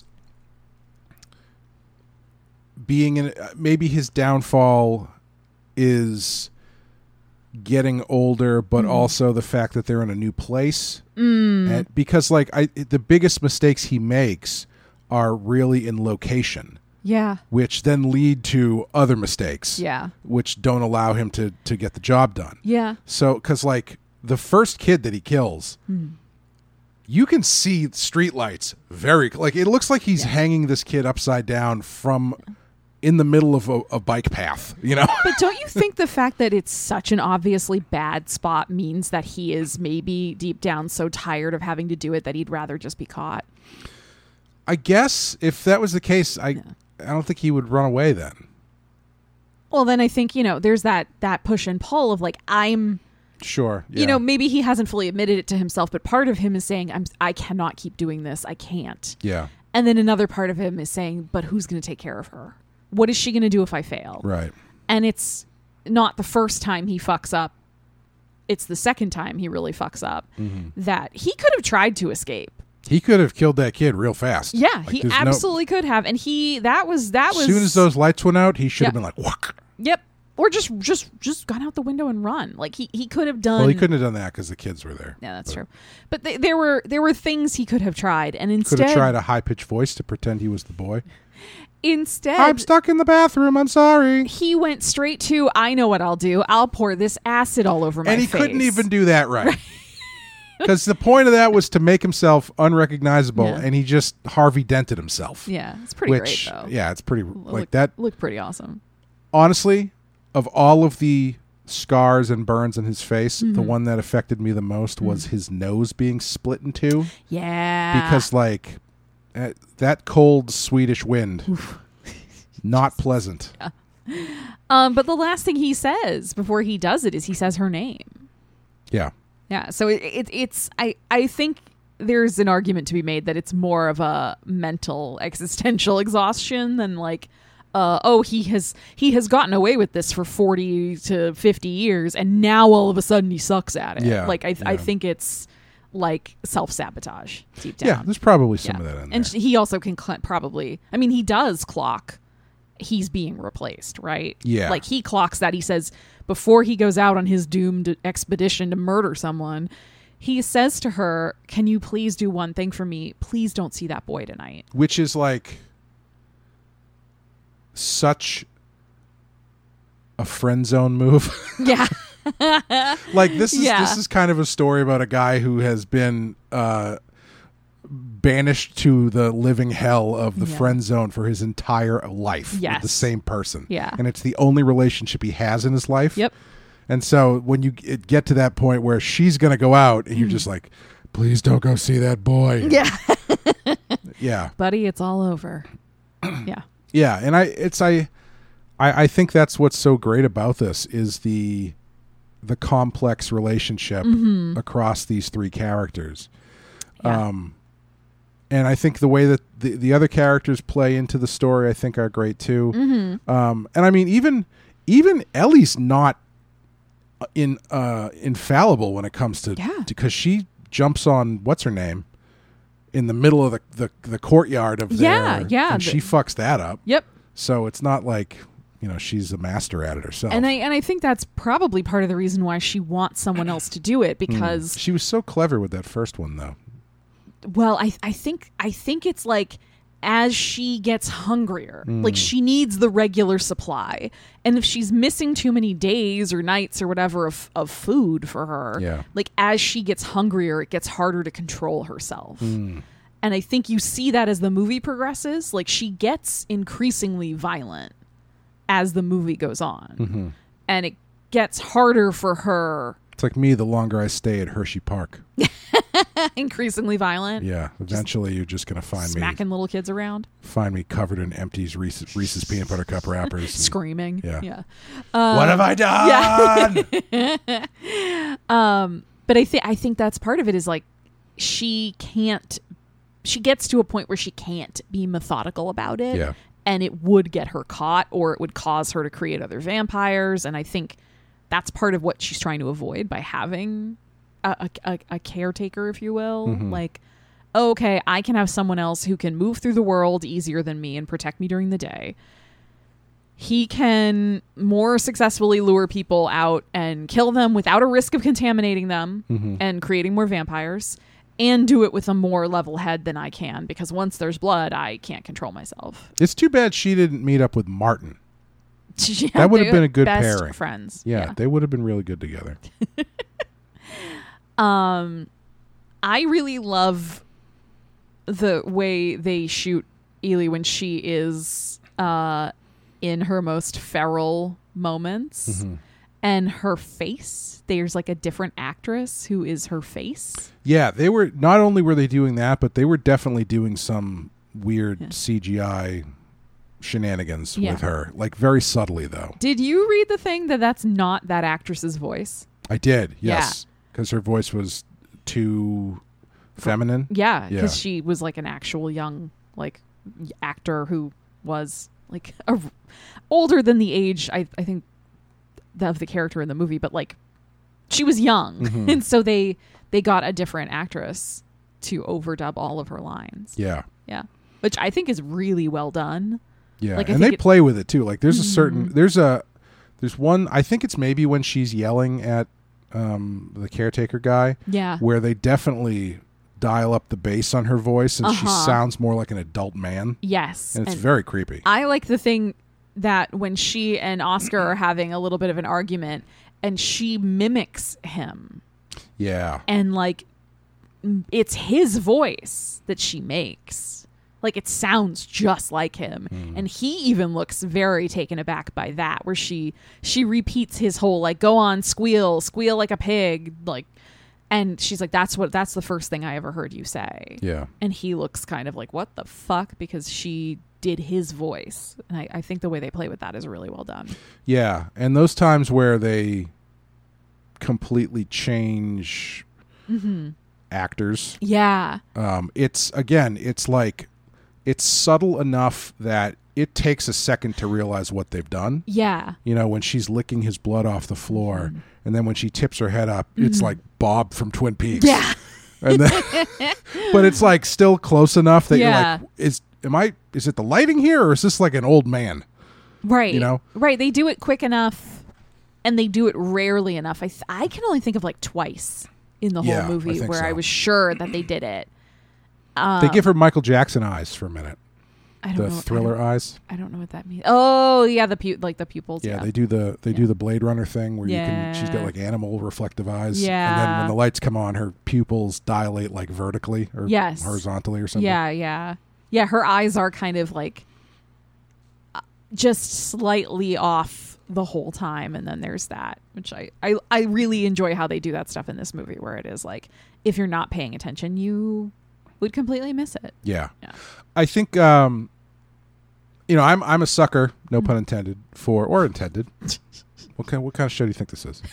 being in maybe his downfall is getting older, but also the fact that they're in a new place, mm. and because like I the biggest mistakes he makes are really in location, Yeah. which then lead to other mistakes, Yeah. which don't allow him to to get the job done. Yeah. So, because like the first kid that he kills, you can see streetlights very like it looks like he's hanging this kid upside down from in the middle of a, a bike path, you know. But don't you think the fact that it's such an obviously bad spot means that he is maybe deep down so tired of having to do it that he'd rather just be caught? I guess if that was the case, I I don't think he would run away then. Well, then I think, you know, there's that that push and pull of like, I'm, Sure, yeah. you know, maybe he hasn't fully admitted it to himself, but part of him is saying, I'm, I cannot keep doing this. I can't. yeah, And then another part of him is saying, but who's going to take care of her? What is she going to do if I fail? right. And it's not the first time he fucks up. It's the second time he really fucks up that he could have tried to escape. He could have killed that kid real fast. Yeah, Like, he there's no- absolutely could have. And he, that was, that was. As soon as those lights went out, he should have Yeah. been like, "Whack." Yep. Or just, just, just gone out the window and run. Like he, he could have done. Well, he couldn't have done that because the kids were there. Yeah, that's But true. But th- there were, there were things he could have tried, and Could instead, have tried a high pitched voice to pretend he was the boy. instead, I'm stuck in the bathroom. I'm sorry. he went straight to, I know what I'll do. I'll pour this acid all over my And he face. couldn't even do that right. Because the point of that was to make himself unrecognizable, Yeah. and he just Harvey Dented himself. Yeah, it's pretty which, great though. yeah, it's pretty Look- like that. Looked pretty awesome. Honestly, of all of the scars and burns in his face, the Mm-hmm. one that affected me the most was his nose being split in two. Yeah. Because like uh, that cold Swedish wind, not pleasant. um, but the last thing he says before he does it is he says her name. Yeah. Yeah. So it, it it's I I think there's an argument to be made that it's more of a mental existential exhaustion than like. Uh, oh, he has he has gotten away with this for forty to fifty years, and now all of a sudden he sucks at it. Yeah, like I, I yeah. think it's like self sabotage deep down. Yeah, there's probably some Yeah. of that in there. And sh- he also can cl- probably. I mean, he does clock. He's being replaced, right? Yeah. Like he clocks that. He says before he goes out on his doomed expedition to murder someone, he says to her, "Can you please do one thing for me? Please don't see that boy tonight." Which is like such a friend zone move. Yeah. Like this is Yeah. this is kind of a story about a guy who has been uh, banished to the living hell of the Yeah. friend zone for his entire life with Yes. the same person. Yeah. And it's the only relationship he has in his life. Yep. And so when you g- get to that point where she's going to go out and you're Mm-hmm. just like, please don't go see that boy. Yeah. Yeah. Buddy, it's all over. Yeah. Yeah, and I it's I, I I think that's what's so great about this is the the complex relationship across these three characters. Mm-hmm. Yeah. Um and I think the way that the, the other characters play into the story I think are great too. Mm-hmm. Um and I mean even even Ellie's not in uh infallible when it comes to Yeah. because she jumps on what's her name in the middle of the the, the courtyard of Yeah, there yeah, and the- she fucks that up. Yep. So it's not like, you know, she's a master at it herself. And I and I think that's probably part of the reason why she wants someone else to do it because she was so clever with that first one though. well, I I think I think it's like as she gets hungrier, like she needs the regular supply. And if she's missing too many days or nights or whatever of, of food for her, Yeah. like as she gets hungrier, it gets harder to control herself. And I think you see that as the movie progresses, like she gets increasingly violent as the movie goes on. And it gets harder for her, It's like me the longer I stay at Hershey Park. increasingly violent, Yeah. Eventually you're just gonna find smacking me little kids around, find me covered in empties Reese's, Reese's peanut butter cup wrappers. and, screaming. Yeah. Yeah. what have I done? But I think I think that's part of it is like she can't she gets to a point where she can't be methodical about it. Yeah. And it would get her caught or it would cause her to create other vampires. And I think that's part of what she's trying to avoid by having a, a, a, a caretaker, if you will. Like, okay, I can have someone else who can move through the world easier than me and protect me during the day. He can more successfully lure people out and kill them without a risk of contaminating them and creating more vampires, and do it with a more level head than I can, because once there's blood, I can't control myself. It's too bad she didn't meet up with Martin. Yeah, That would have they're been a good best pairing. friends. Yeah, they would have been really good together. I really love the way they shoot Ely when she is uh, in her most feral moments. Mm-hmm. And her face, there's like a different actress who is her face. Yeah, they were not only were they doing that, but they were definitely doing some weird Yeah. C G I shenanigans Yeah. with her, like very subtly though. Did you read the thing that that's not that actress's voice? I did, yes, because her voice was too feminine. Yeah, Yeah. because she was like an actual young like y- actor who was like a, older than the age I, I think of the character in the movie, but like she was young, Mm-hmm. and so they they got a different actress to overdub all of her lines. Yeah, Yeah, which I think is really well done. yeah, Like, I and think they it- play with it too. Like there's a Mm-hmm. certain there's a there's one. I think it's maybe when she's yelling at um, the caretaker guy, Yeah, where they definitely dial up the bass on her voice, and she Uh-huh. sounds more like an adult man, yes, and it's And very creepy. I like the thing that when she and Oscar are having a little bit of an argument, and she mimics him. Yeah, And like it's his voice that she makes. Like, it sounds just like him. Mm. And he even looks very taken aback by that, where she she repeats his whole, like, go on, squeal, squeal like a pig, like, and she's like, that's what that's the first thing I ever heard you say. Yeah. And he looks kind of like, what the fuck? Because she did his voice. And I, I think the way they play with that is really well done. Yeah. And those times where they completely change mm-hmm. actors. Yeah. Um, it's, again, it's like, it's subtle enough that it takes a second to realize what they've done. Yeah. You know, when she's licking his blood off the floor, mm-hmm. and then when she tips her head up, mm-hmm. it's like Bob from Twin Peaks. Yeah. And then, but it's like still close enough that yeah. you're like, is am I? Is it the lighting here, or is this like an old man? Right. You know. Right. They do it quick enough, and they do it rarely enough. I th- I can only think of like twice in the whole yeah, movie I where so. I was sure that they did it. Um, they give her Michael Jackson eyes for a minute. I don't the know, Thriller I eyes. I don't know what that means. Oh yeah, the pu- like the pupils. Yeah, yeah, they do the they yeah. do the Blade Runner thing where yeah. you can. She's got like animal reflective eyes. Yeah. And then when the lights come on, her pupils dilate like vertically or yes. horizontally or something. Yeah, yeah, yeah. Her eyes are kind of like just slightly off the whole time, and then there's that, which I I I really enjoy how they do that stuff in this movie, where it is like if you're not paying attention, you would completely miss it. Yeah. Yeah. I think um you know, I'm I'm a sucker, no pun intended, for or intended. What kind what kind of show do you think this is?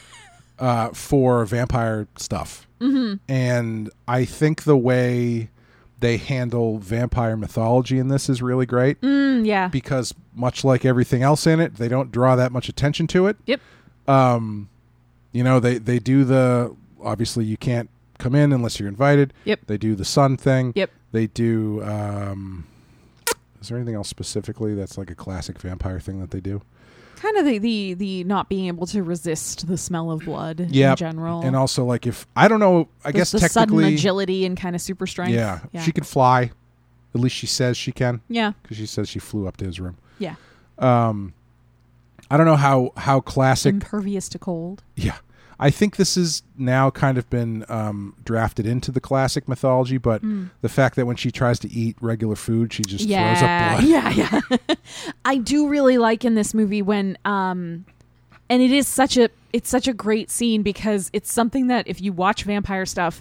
Uh for vampire stuff. Mm-hmm. And I think the way they handle vampire mythology in this is really great. Mm, yeah. Because much like everything else in it, they don't draw that much attention to it. Yep. Um you know, they they do the obviously you can't come in unless you're invited. Yep. They do the sun thing. Yep. They do um is there anything else specifically that's like a classic vampire thing that they do? Kind of the the, the not being able to resist the smell of blood yep. in general. And also like if I don't know, I the, guess the technically sudden agility and kind of super strength. Yeah, yeah. She can fly. At least she says she can. Yeah. Because she says she flew up to his room. Yeah. Um I don't know how how classic impervious to cold. Yeah. I think this has now kind of been um, drafted into the classic mythology, but mm. the fact that when she tries to eat regular food, she just yeah, throws up blood. Yeah, yeah. I do really like in this movie when, um, and it is such a, it's such a great scene because it's something that if you watch vampire stuff,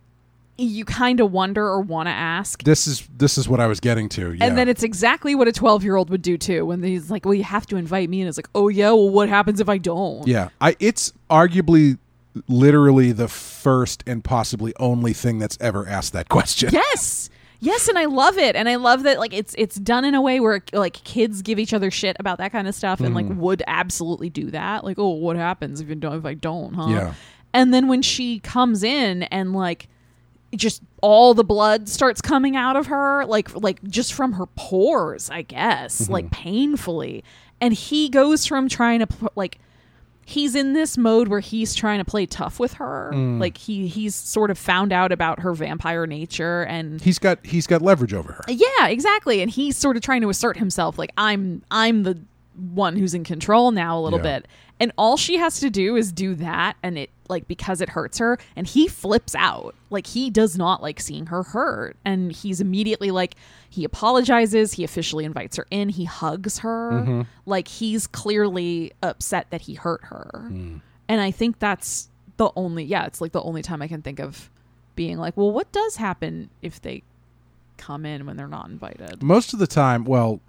you kind of wonder or want to ask. This is this is what I was getting to. Yeah. And then it's exactly what a twelve-year-old would do too. When he's like, "Well, you have to invite me," and it's like, "Oh yeah, well, what happens if I don't?" Yeah, I. It's arguably, literally the first and possibly only thing that's ever asked that question. Yes, yes, and I love it, and I love that like it's it's done in a way where like kids give each other shit about that kind of stuff, and Mm-hmm. like would absolutely do that. Like, "Oh, what happens if you don't? If I don't, huh?" Yeah. And then when she comes in and like. Just all the blood starts coming out of her, like like just from her pores, I guess, Mm-hmm. like painfully. And he goes from trying to pl- like he's in this mode where he's trying to play tough with her, Mm. like he he's sort of found out about her vampire nature, and He's got he's got leverage over her. yeah, exactly. And he's sort of trying to assert himself, like I'm I'm the one who's in control now a little Yeah. bit. And all she has to do is do that, and it like because it hurts her, and he flips out. Like he does not like seeing her hurt, and he's immediately like he apologizes, he officially invites her in, he hugs her. Mm-hmm. Like he's clearly upset that he hurt her. Mm. And I think that's the only yeah, it's like the only time I can think of being like, well, what does happen if they come in when they're not invited? Most of the time, well,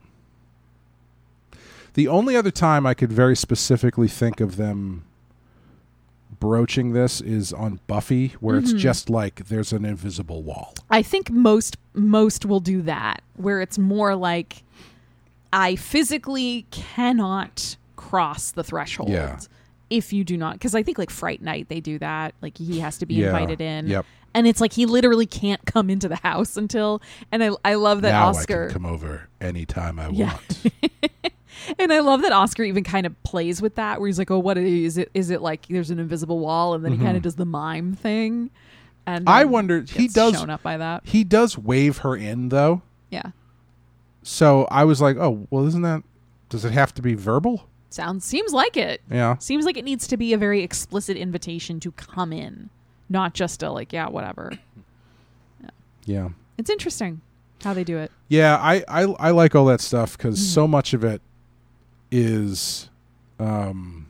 the only other time I could very specifically think of them broaching this is on Buffy, where Mm-hmm. it's just like there's an invisible wall. I think most most will do that, where it's more like I physically cannot cross the threshold Yeah. if you do not, because I think like Fright Night they do that, like he has to be Yeah. invited in. Yep. And it's like he literally can't come into the house until, and I I love that now Oscar I can come over anytime I Yeah. want. And I love that Oscar even kind of plays with that, where he's like, "Oh, what is it? Is it like there's an invisible wall?" And then he kind of does the mime thing. And Mm-hmm. I then wonder he gets does shown up by that. He does wave her in though. Yeah, So I was like, "Oh, well, isn't that? Does it have to be verbal?" sounds seems like it. Yeah. Seems like it needs to be a very explicit invitation to come in not just a like, yeah, whatever. Yeah. It's interesting how they do it. Yeah, I, I, I like all that stuff because Mm. so much of it is um,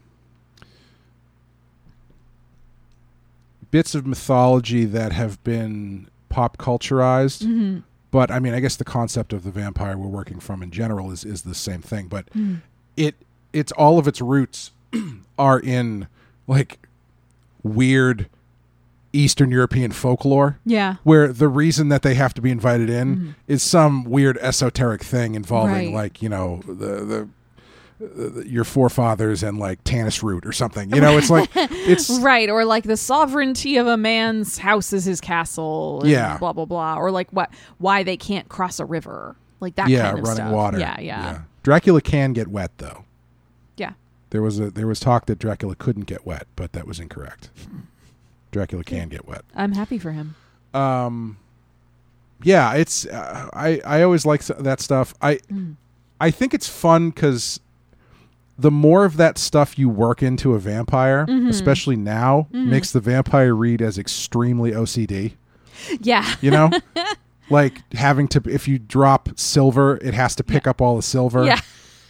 bits of mythology that have been pop culturized. Mm-hmm. But I mean, I guess the concept of the vampire we're working from in general is, is the same thing. But Mm. it it's all of its roots are in like weird Eastern European folklore. Yeah. Where the reason that they have to be invited in Mhm. is some weird esoteric thing involving Right. like, you know, the the uh, your forefathers and like Tannis root or something. You know, it's like it's Right, or like the sovereignty of a man's house is his castle. And Yeah. blah blah blah, or like what why they can't cross a river, like that. yeah, kind of running stuff. water. Yeah, yeah, Dracula can get wet though. yeah. There was a there was talk that Dracula couldn't get wet, but that was incorrect. Dracula can get wet. I'm happy for him. Um, yeah, it's uh, I I always like that stuff. I Mm. I think it's fun because the more of that stuff you work into a vampire, Mhm. especially now, Mhm. makes the vampire read as extremely O C D. Yeah, You know, like having to if you drop silver, it has to pick up all the silver. yeah,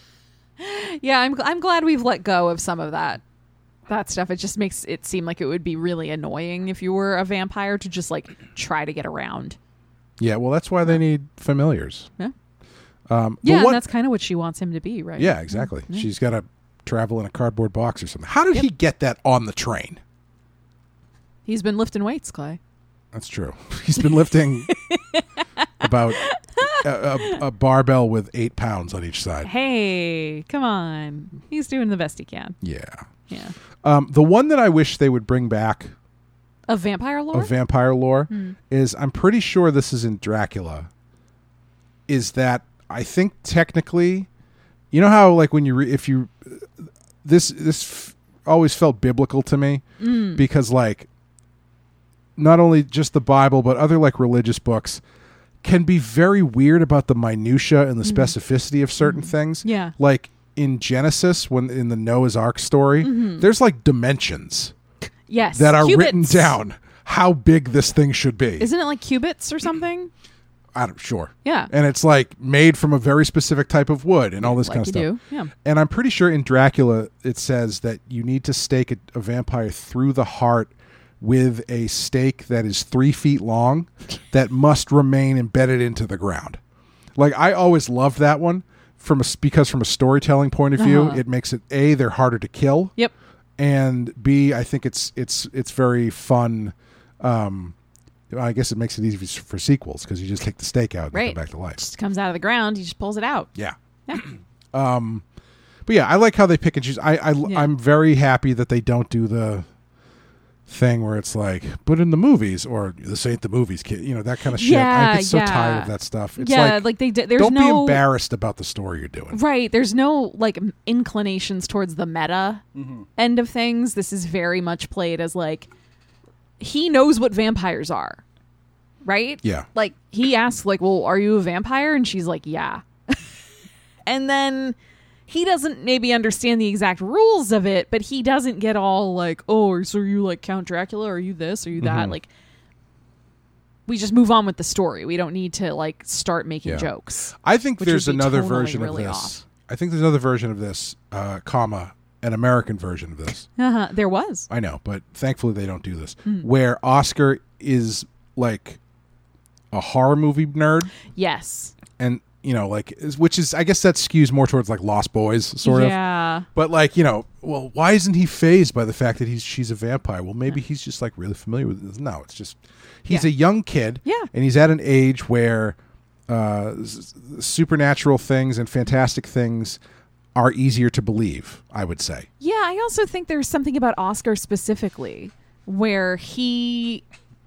yeah. I'm I'm glad we've let go of some of that that stuff. It just makes it seem like it would be really annoying if you were a vampire to just like try to get around. Yeah, well, that's why they need familiars. Yeah. Um, but Yeah, what- and that's kind of what she wants him to be, right? Yeah, exactly. Yeah. She's got to travel in a cardboard box or something. How did Yep. he get that on the train? He's been lifting weights, Clay. That's true. He's been lifting about a, a, a barbell with eight pounds on each side. Hey, come on. He's doing the best he can. Yeah. Yeah. Um, the one that I wish they would bring back Of vampire lore? of vampire lore Hmm. is I'm pretty sure this is in Dracula. Is that I think technically, you know how like when you re- if you this this f- always felt biblical to me Mm. because like not only just the Bible but other like religious books can be very weird about the minutia and the Mhm. specificity of certain Mhm. things. Yeah. Like in Genesis, when in the Noah's Ark story, Mhm. there's like dimensions Yes. that are Cubits. written down how big this thing should be. Isn't it like cubits or something? I don't sure. Yeah. And it's like made from a very specific type of wood and all this like kind of you stuff. do. Yeah. And I'm pretty sure in Dracula it says that you need to stake a, a vampire through the heart with a stake that is three feet long that must remain embedded into the ground. Like I always loved that one from a, because from a storytelling point of view, Uh-huh. it makes it A, they're harder to kill. Yep. And B, I think it's it's it's very fun. Um, I guess it makes it easy for, for sequels because you just take the stake out and they Right. come back to life. Just comes out of the ground. He just pulls it out. Yeah. Yeah. Um, but yeah, I like how they pick and choose. I, I Yeah. I'm very happy that they don't do the thing where it's like, but in the movies or this ain't the movies, kid. You know that kind of shit. Yeah, I get so yeah. tired of that stuff. It's yeah. like, Like, they did. There's don't be no. embarrassed about the story you're doing. Right. There's no like inclinations towards the meta Mm-hmm. end of things. This is very much played as like he knows what vampires are. Right? Yeah. Like he asks like, "Well, are you a vampire?" and she's like, "Yeah." And then he doesn't maybe understand the exact rules of it, but he doesn't get all like, "Oh, so are you like Count Dracula? Are you this? Are you that?" Mhm. Like we just move on with the story. We don't need to like start making Yeah. jokes. I think Which there's would be another tonally version really of this. off. I think there's another version of this, uh, comma, an American version of this. Uh-huh. There was. I know, but thankfully they don't do this. Hmm. Where Oscar is like a horror movie nerd, Yes. and you know, like, is- which is, I guess that skews more towards like Lost Boys, sort of. Yeah. But like, you know, well, why isn't he phased by the fact that he's she's a vampire? Well, maybe he's just like really familiar with this. No, it's just he's Yeah. a young kid, Yeah. and he's at an age where uh, s- supernatural things and fantastic things are easier to believe. I would say. Yeah, I also think there's something about Oscar specifically where he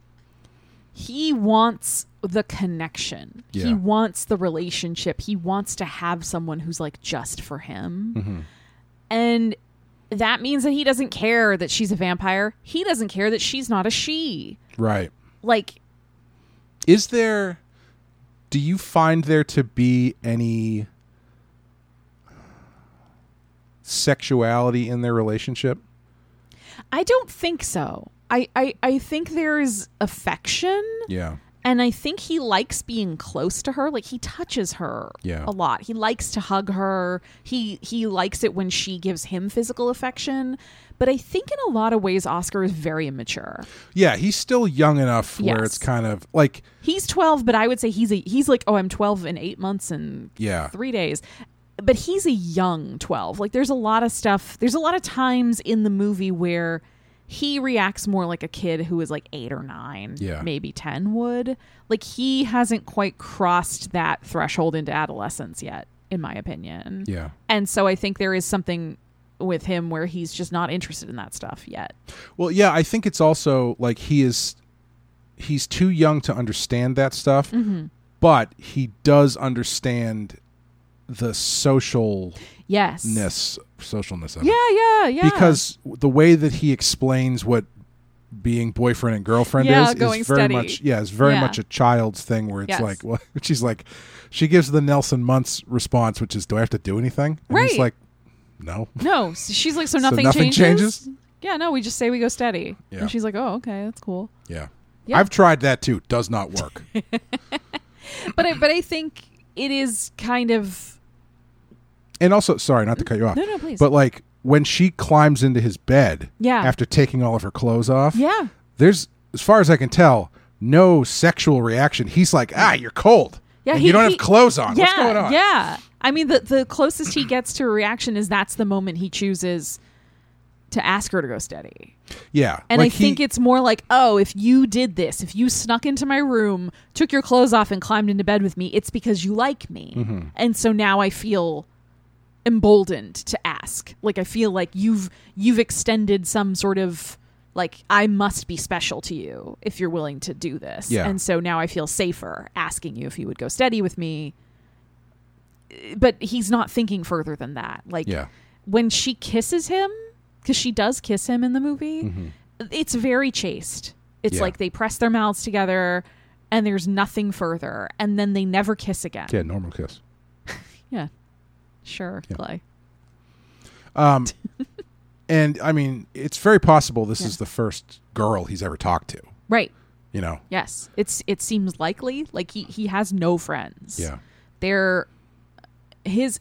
he wants the connection. Yeah. He wants the relationship. He wants to have someone who's like just for him. Mm-hmm. And that means that he doesn't care that she's a vampire. He doesn't care that she's not a she. Right. Like Is there? Do you find there to be any sexuality in their relationship? I don't think so. I, I, I think there's affection. Yeah. And I think he likes being close to her. Like, he touches her Yeah. a lot. He likes to hug her. He he likes it when she gives him physical affection. But I think in a lot of ways, Oscar is very immature. Yeah, he's still young enough where Yes. it's kind of like, He's twelve, but I would say he's a he's like, oh, I'm twelve in eight months and Yeah. three days. But he's a young twelve. Like, there's a lot of stuff. There's a lot of times in the movie where he reacts more like a kid who is like eight or nine, Yeah. maybe ten would. Like, he hasn't quite crossed that threshold into adolescence yet, in my opinion. yeah. And so I think there is something with him where he's just not interested in that stuff yet. Well, yeah, I think it's also like he is, he's too young to understand that stuff, Mm-hmm. but he does understand the socialness, Yes. socialness of it. Yeah, yeah, yeah. Because the way that he explains what being boyfriend and girlfriend Yeah, is going is very steady. much yeah, it's very Yeah. much a child's thing where it's Yes. like, well, she's like, she gives the Nelson Muntz response, which is, "Do I have to do anything?" And he's Right. like, "No." No, s- she's like, so So nothing, nothing changes? changes? Yeah, no, we just say we go steady. Yeah. And she's like, oh, okay, that's cool. Yeah. Yeah. I've tried that too. Does not work. But I, but I think it is kind of And also, sorry, not to cut you off. no, no, please. But like when she climbs into his bed Yeah. after taking all of her clothes off, yeah, there's, as far as I can tell, no sexual reaction. He's like, "Ah, you're cold. Yeah, and he- you don't he- have clothes on. yeah, What's going on?" yeah. I mean, the the closest he gets to a reaction is that's the moment he chooses to ask her to go steady. Yeah. And Like I think he, it's more like, oh, if you did this, if you snuck into my room, took your clothes off, and climbed into bed with me, it's because you like me. Mm-hmm. And so now I feel emboldened to ask. Like, I feel like you've you've extended some sort of like, I must be special to you if you're willing to do this. Yeah. And so now I feel safer asking you if you would go steady with me. But he's not thinking further than that. Like, Yeah. when she kisses him, because she does kiss him in the movie, Mm-hmm. it's very chaste. It's Yeah. like they press their mouths together and there's nothing further. And then they never kiss again. Yeah, normal kiss. Yeah. Sure, Yeah. Clay. Um, and I mean, it's very possible this Yeah. is the first girl he's ever talked to. Right. You know? Yes. It's it seems likely. Like he, he has no friends. Yeah. They're his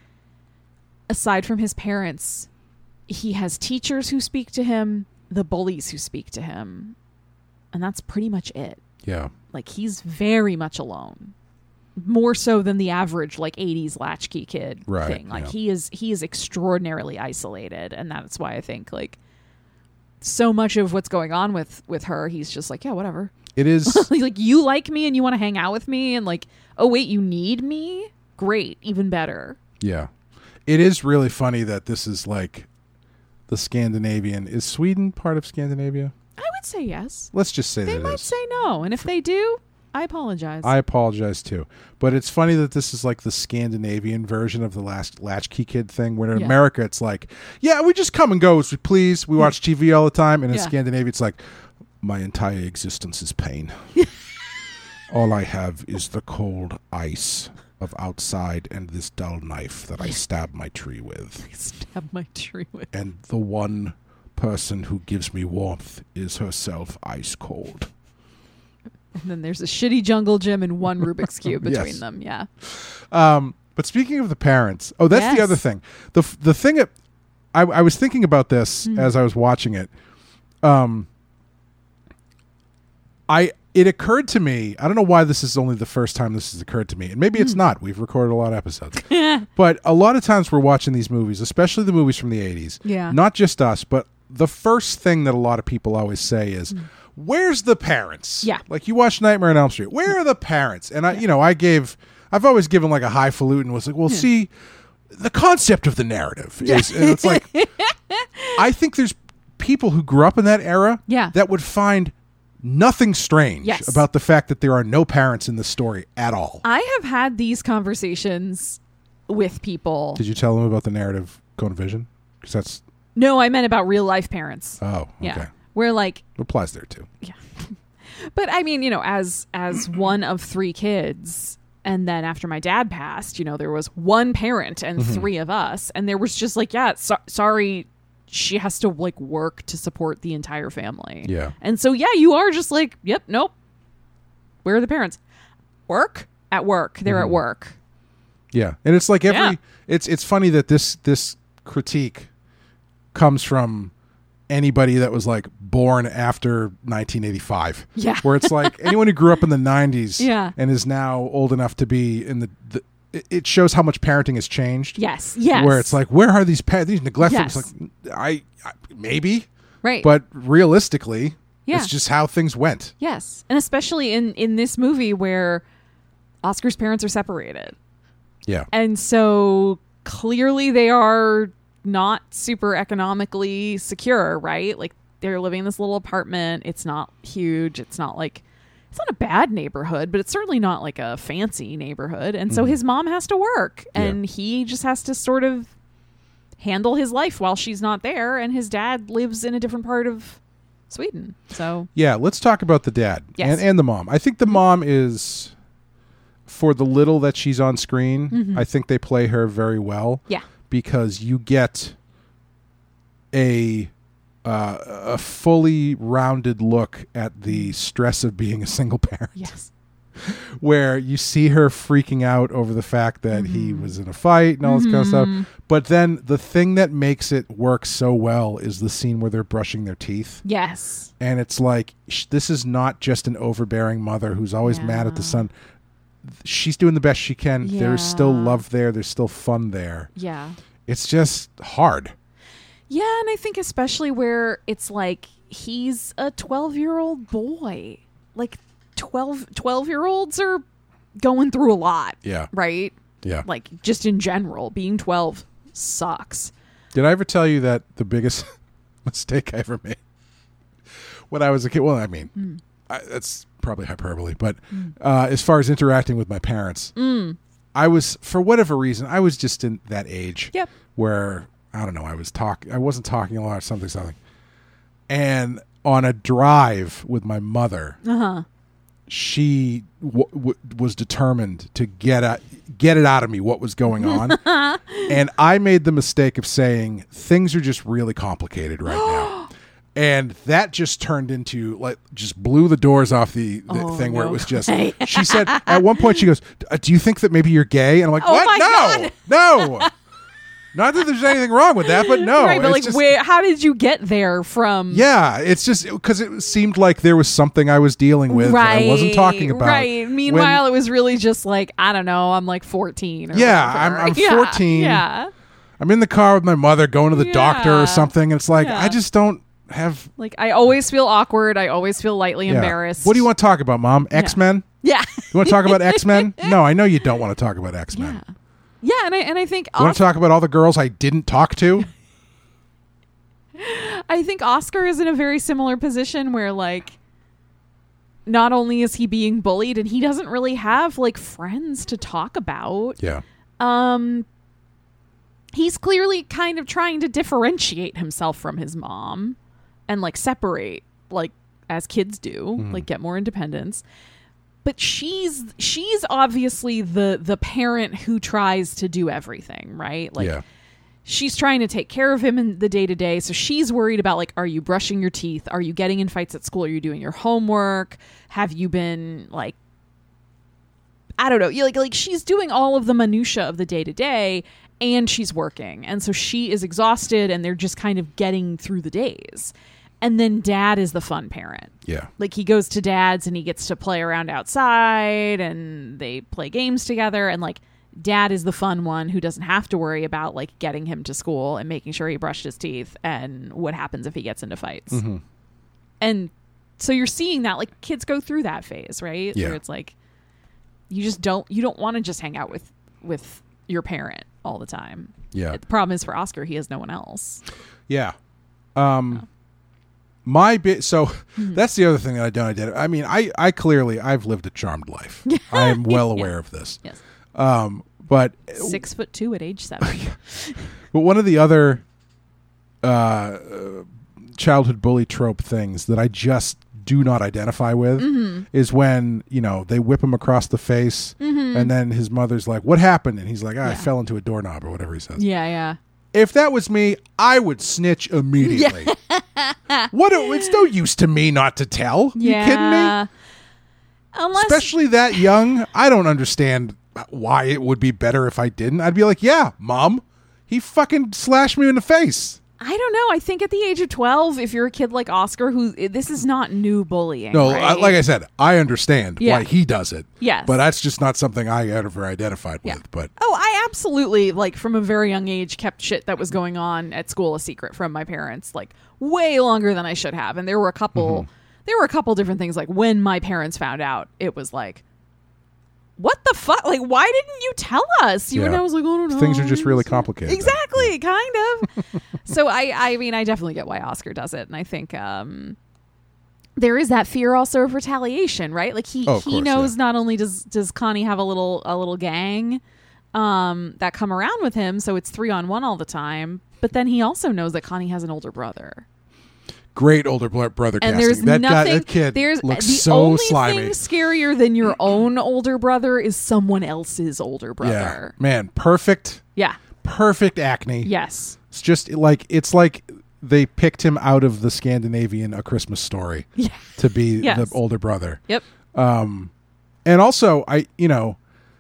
aside from his parents, he has teachers who speak to him, the bullies who speak to him, and that's pretty much it. Yeah. Like, he's very much alone, more so than the average like eighties latchkey kid Right, thing. Like yeah. he is he is extraordinarily isolated, and that's why I think like so much of what's going on with with her, he's just like, yeah, whatever. It is. Like, you like me and you want to hang out with me, and like, oh wait, you need me? Great, even better. Yeah. It is really funny that this is like the Scandinavian. Is Sweden part of Scandinavia? I would say yes. Let's just say They that it might is. say no, and if they do, I apologize. I apologize too. But it's funny that this is like the Scandinavian version of the last Latchkey Kid thing, where in Yeah. America it's like, yeah, we just come and go as we please. We watch T V all the time. And in Yeah. Scandinavia it's like, my entire existence is pain. All I have is the cold ice of outside and this dull knife that I stab my tree with. Stab my tree with. And the one person who gives me warmth is herself ice cold. And then there's a shitty jungle gym and one Rubik's Cube between Yes. them. Yeah. Um, but speaking of the parents, oh, that's the Yes. other thing. The f- the thing that I, I was thinking about this Hmm. as I was watching it. Um, I it occurred to me. I don't know why this is only the first time this has occurred to me, and maybe Hmm. it's not. We've recorded a lot of episodes, but a lot of times we're watching these movies, especially the movies from the eighties. Yeah. Not just us, but the first thing that a lot of people always say is, "Where's the parents?" Hmm. Yeah. Like you watch Nightmare on Elm Street. Where are the parents? And I, you know, I gave. I've always given like a highfalutin. Was like, well, see, the concept of the narrative is, and it's like, I think there's people who grew up in that era, Yeah. that would find nothing strange Yes. about the fact that there are no parents in the story at all. I have had these conversations with people. Did you tell them about the narrative Cone of Vision? Because that's No, I meant about real life parents. oh, Yeah. okay, Where like, applies there too. but I mean, you know, as as one of three kids, and then after my dad passed, you know, there was one parent and Mm-hmm. three of us, and there was just like, yeah, so- sorry, she has to like work to support the entire family. Yeah. And so, yeah, you are just like, yep, nope. Where are the parents? Work? At work. They're Mm-hmm. at work. Yeah. And it's like every Yeah. it's it's funny that this this critique comes from anybody that was like born after nineteen eighty-five. Yeah. Where it's like anyone who grew up in the nineties Yeah. and is now old enough to be in the, the it- it shows how much parenting has changed. Yes. Yes. Where it's like, where are these pa- these neglectful? Yes. It's like, I, I maybe, right. but realistically, Yeah. it's just how things went. Yes. And especially in, in this movie where Oscar's parents are separated. Yeah. And so clearly they are not super economically secure, right? Like they're living in this little apartment. It's not huge. It's not like, it's not a bad neighborhood, but it's certainly not like a fancy neighborhood. And so his mom has to work and Yeah. he just has to sort of handle his life while she's not there. And his dad lives in a different part of Sweden. So Yeah, let's talk about the dad Yes. and, and the mom. I think the mom is, for the little that she's on screen, Mm-hmm. I think they play her very well yeah. because you get a uh, a fully rounded look at the stress of being a single parent. Yes. Where you see her freaking out over the fact that he Mm-hmm. was in a fight and all this kind of stuff. But then the thing that makes it work so well is the scene where they're brushing their teeth. Yes. And it's like, sh- this is not just an overbearing mother who's always mad at the Yeah. son. She's doing the best she can. There's still Yeah. love there. There's still fun there. Yeah. It's just hard. Yeah, and I think especially where it's like he's a twelve-year-old boy. Like twelve, twelve-year-olds are going through a lot, Yeah. right? Yeah. Like just in general, being twelve sucks. Did I ever tell you that the biggest mistake I ever made when I was a kid? Well, I mean, Mm. I, that's probably hyperbole, but uh, as far as interacting with my parents, Mm. I was, for whatever reason, I was just in that age Yep. where, I don't know, I was talking, I wasn't talking a lot or something, something. And on a drive with my mother, Uh-huh. she w- w- was determined to get at, get it out of me what was going on. And I made the mistake of saying, things are just really complicated right now. And that just turned into, like, just blew the doors off the, the Oh, thing where it no. was just, she said, at one point she goes, "Uh, do you think that maybe you're gay?" And I'm like, Oh what? my No, God. no. Not that there's anything wrong with that, but no. right, but it's like, just- where? How did you get there from? yeah, it's just because it seemed like there was something I was dealing with right. that I wasn't talking about. Right. when- Meanwhile, it was really just like I don't know. I'm like fourteen. Or Yeah, whatever. I'm- I'm Yeah, fourteen. Yeah. I'm in the car with my mother going to the doctor Yeah. or something. And it's like, Yeah. I just don't have. Like I always feel awkward. I always feel lightly Yeah. embarrassed. What do you want to talk about, Mom? X-Men? Yeah. You want to talk about X-Men? No, I know you don't want to talk about X-Men. Yeah. Yeah, and I and I think You want Os- to talk about all the girls I didn't talk to? I think Oscar is in a very similar position where like not only is he being bullied and he doesn't really have like friends to talk about. Yeah. Um he's clearly kind of trying to differentiate himself from his mom and like separate like as kids do, Mm-hmm. like get more independence. But she's she's obviously the the parent who tries to do everything, right? Like yeah. she's trying to take care of him in the day to day. So she's worried about like, are you brushing your teeth? Are you getting in fights at school? Are you doing your homework? Have you been like, I don't know. You like like she's doing all of the minutia of the day to day, and she's working, and so she is exhausted, and they're just kind of getting through the days. And then dad is the fun parent. Yeah. Like he goes to dad's and he gets to play around outside and they play games together, and like dad is the fun one who doesn't have to worry about like getting him to school and making sure he brushed his teeth and what happens if he gets into fights. Mm-hmm. And so you're seeing that like kids go through that phase, right? Yeah. Where it's like you just don't you don't want to just hang out with with your parent all the time. Yeah. The problem is for Oscar, he has no one else. Yeah. Um, my bit. So that's the other thing that I don't identify. I mean, I, I clearly I've lived a charmed life. I am well aware of this. Yes. Um, but Six foot two at age seven. but one of the other uh, childhood bully trope things that I just do not identify with Mm-hmm. is when, you know, they whip him across the face and then his mother's like, "What happened?" And he's like, ah, I Yeah. fell into a doorknob or whatever he says. Yeah, yeah. If that was me, I would snitch immediately. What? A, it's no use to me not to tell. Yeah. You kidding me? Unless Especially that young. I don't understand why it would be better if I didn't. I'd be like, yeah, Mom, he fucking slashed me in the face. I don't know. I think at the age of twelve, if you're a kid like Oscar, who this is not new bullying. No, right? I, like I said, I understand Yeah. why he does it. Yes. But that's just not something I ever identified Yeah. with. But Oh, I absolutely, like, from a very young age, kept shit that was going on at school a secret from my parents, like, way longer than I should have. And there were a couple, Mm-hmm. there were a couple different things, like, when my parents found out, it was like, what the fuck? Like, why didn't you tell us? You Yeah. and I was like, I don't know. things are just really complicated. Exactly, kind of. So I, I mean, I definitely get why Oscar does it, and I think um, there is that fear also of retaliation, right? Like he Oh, of he course, knows yeah. not only does does Connie have a little a little gang um, that come around with him, so it's three on one all the time, but then he also knows that Connie has an older brother. Great older bro- brother And casting. there's that nothing. guy, that kid there's looks the so only slimy. thing scarier than your own older brother is someone else's older Yeah, brother. man, perfect, Yeah. perfect acne. Yes. It's just like it's like they picked him out of the Scandinavian A Christmas Story Yeah. to be Yes. the older brother. Yep. Um, and also I, you know,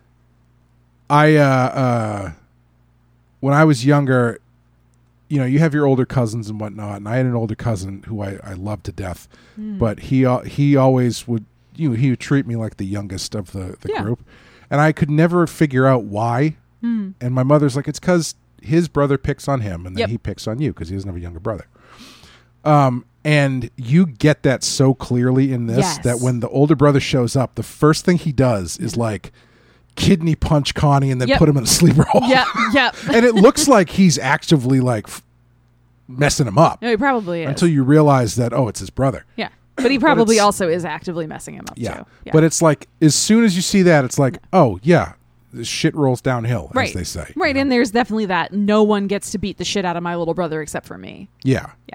I uh, uh, when I was younger, you know, you have your older cousins and whatnot, and I had an older cousin who I, I loved to death, Hmm. but he uh, he always would you know, he would treat me like the youngest of the, the Yeah. group, and I could never figure out why. Hmm. And my mother's like, it's because his brother picks on him, and then Yep. he picks on you because he doesn't have a younger brother. Um, and you get that so clearly in this Yes. that when the older brother shows up, the first thing he does is like kidney punch Connie and then Yep. put him in a sleeper hole. Yep. Yep. And it looks like he's actively like f- messing him up No, he probably is. until you realize that, oh, it's his brother. Yeah. But he probably it's- also is actively messing him up Yeah. too. Yeah. But it's like, as soon as you see that, it's like, oh, yeah, the shit rolls downhill, right. as they say. Right. you know? And there's definitely that no one gets to beat the shit out of my little brother except for me. Yeah. Yeah.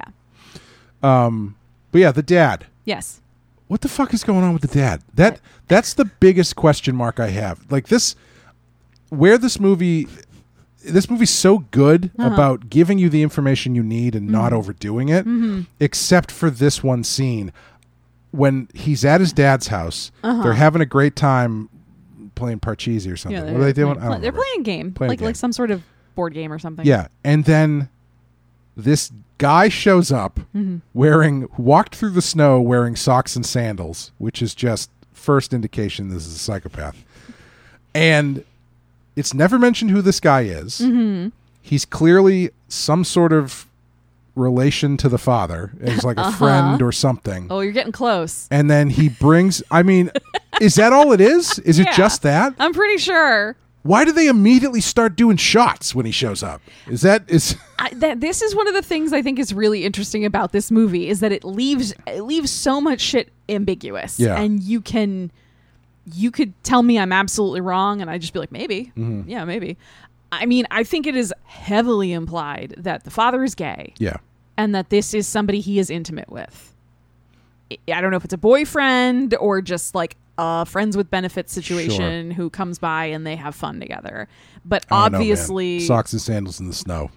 Um, but yeah, the dad. Yes. What the fuck is going on with the dad? That That's the biggest question mark I have. Like this, where this movie, this movie's so good Uh-huh. about giving you the information you need and not overdoing it, Mm-hmm. except for this one scene. When he's at his dad's house, Uh-huh. they're having a great time playing Parcheesi or something. Yeah, what are they doing? Playing, I don't they're remember. playing a game. Playing a like game. like some sort of board game or something. Yeah, and then this guy shows up Mm-hmm. wearing walked through the snow wearing socks and sandals, which is just first indication this is a psychopath. And it's never mentioned who this guy is. Mm-hmm. He's clearly some sort of relation to the father, as like a Uh-huh. friend or something. Oh, you're getting close. And then he brings, I mean, is that all it is? Is it Yeah. just that? I'm pretty sure. Why do they immediately start doing shots when he shows up? Is that is I, that this is one of the things I think is really interesting about this movie is that it leaves it leaves so much shit ambiguous. Yeah. And you can you could tell me I'm absolutely wrong and I'd just be like, maybe. Mm-hmm. Yeah, maybe. I mean, I think it is heavily implied that the father is gay yeah. and that this is somebody he is intimate with. I- I don't know if it's a boyfriend or just like a friends with benefits situation who comes by and they have fun together. But I don't know, man. obviously socks and sandals in the snow.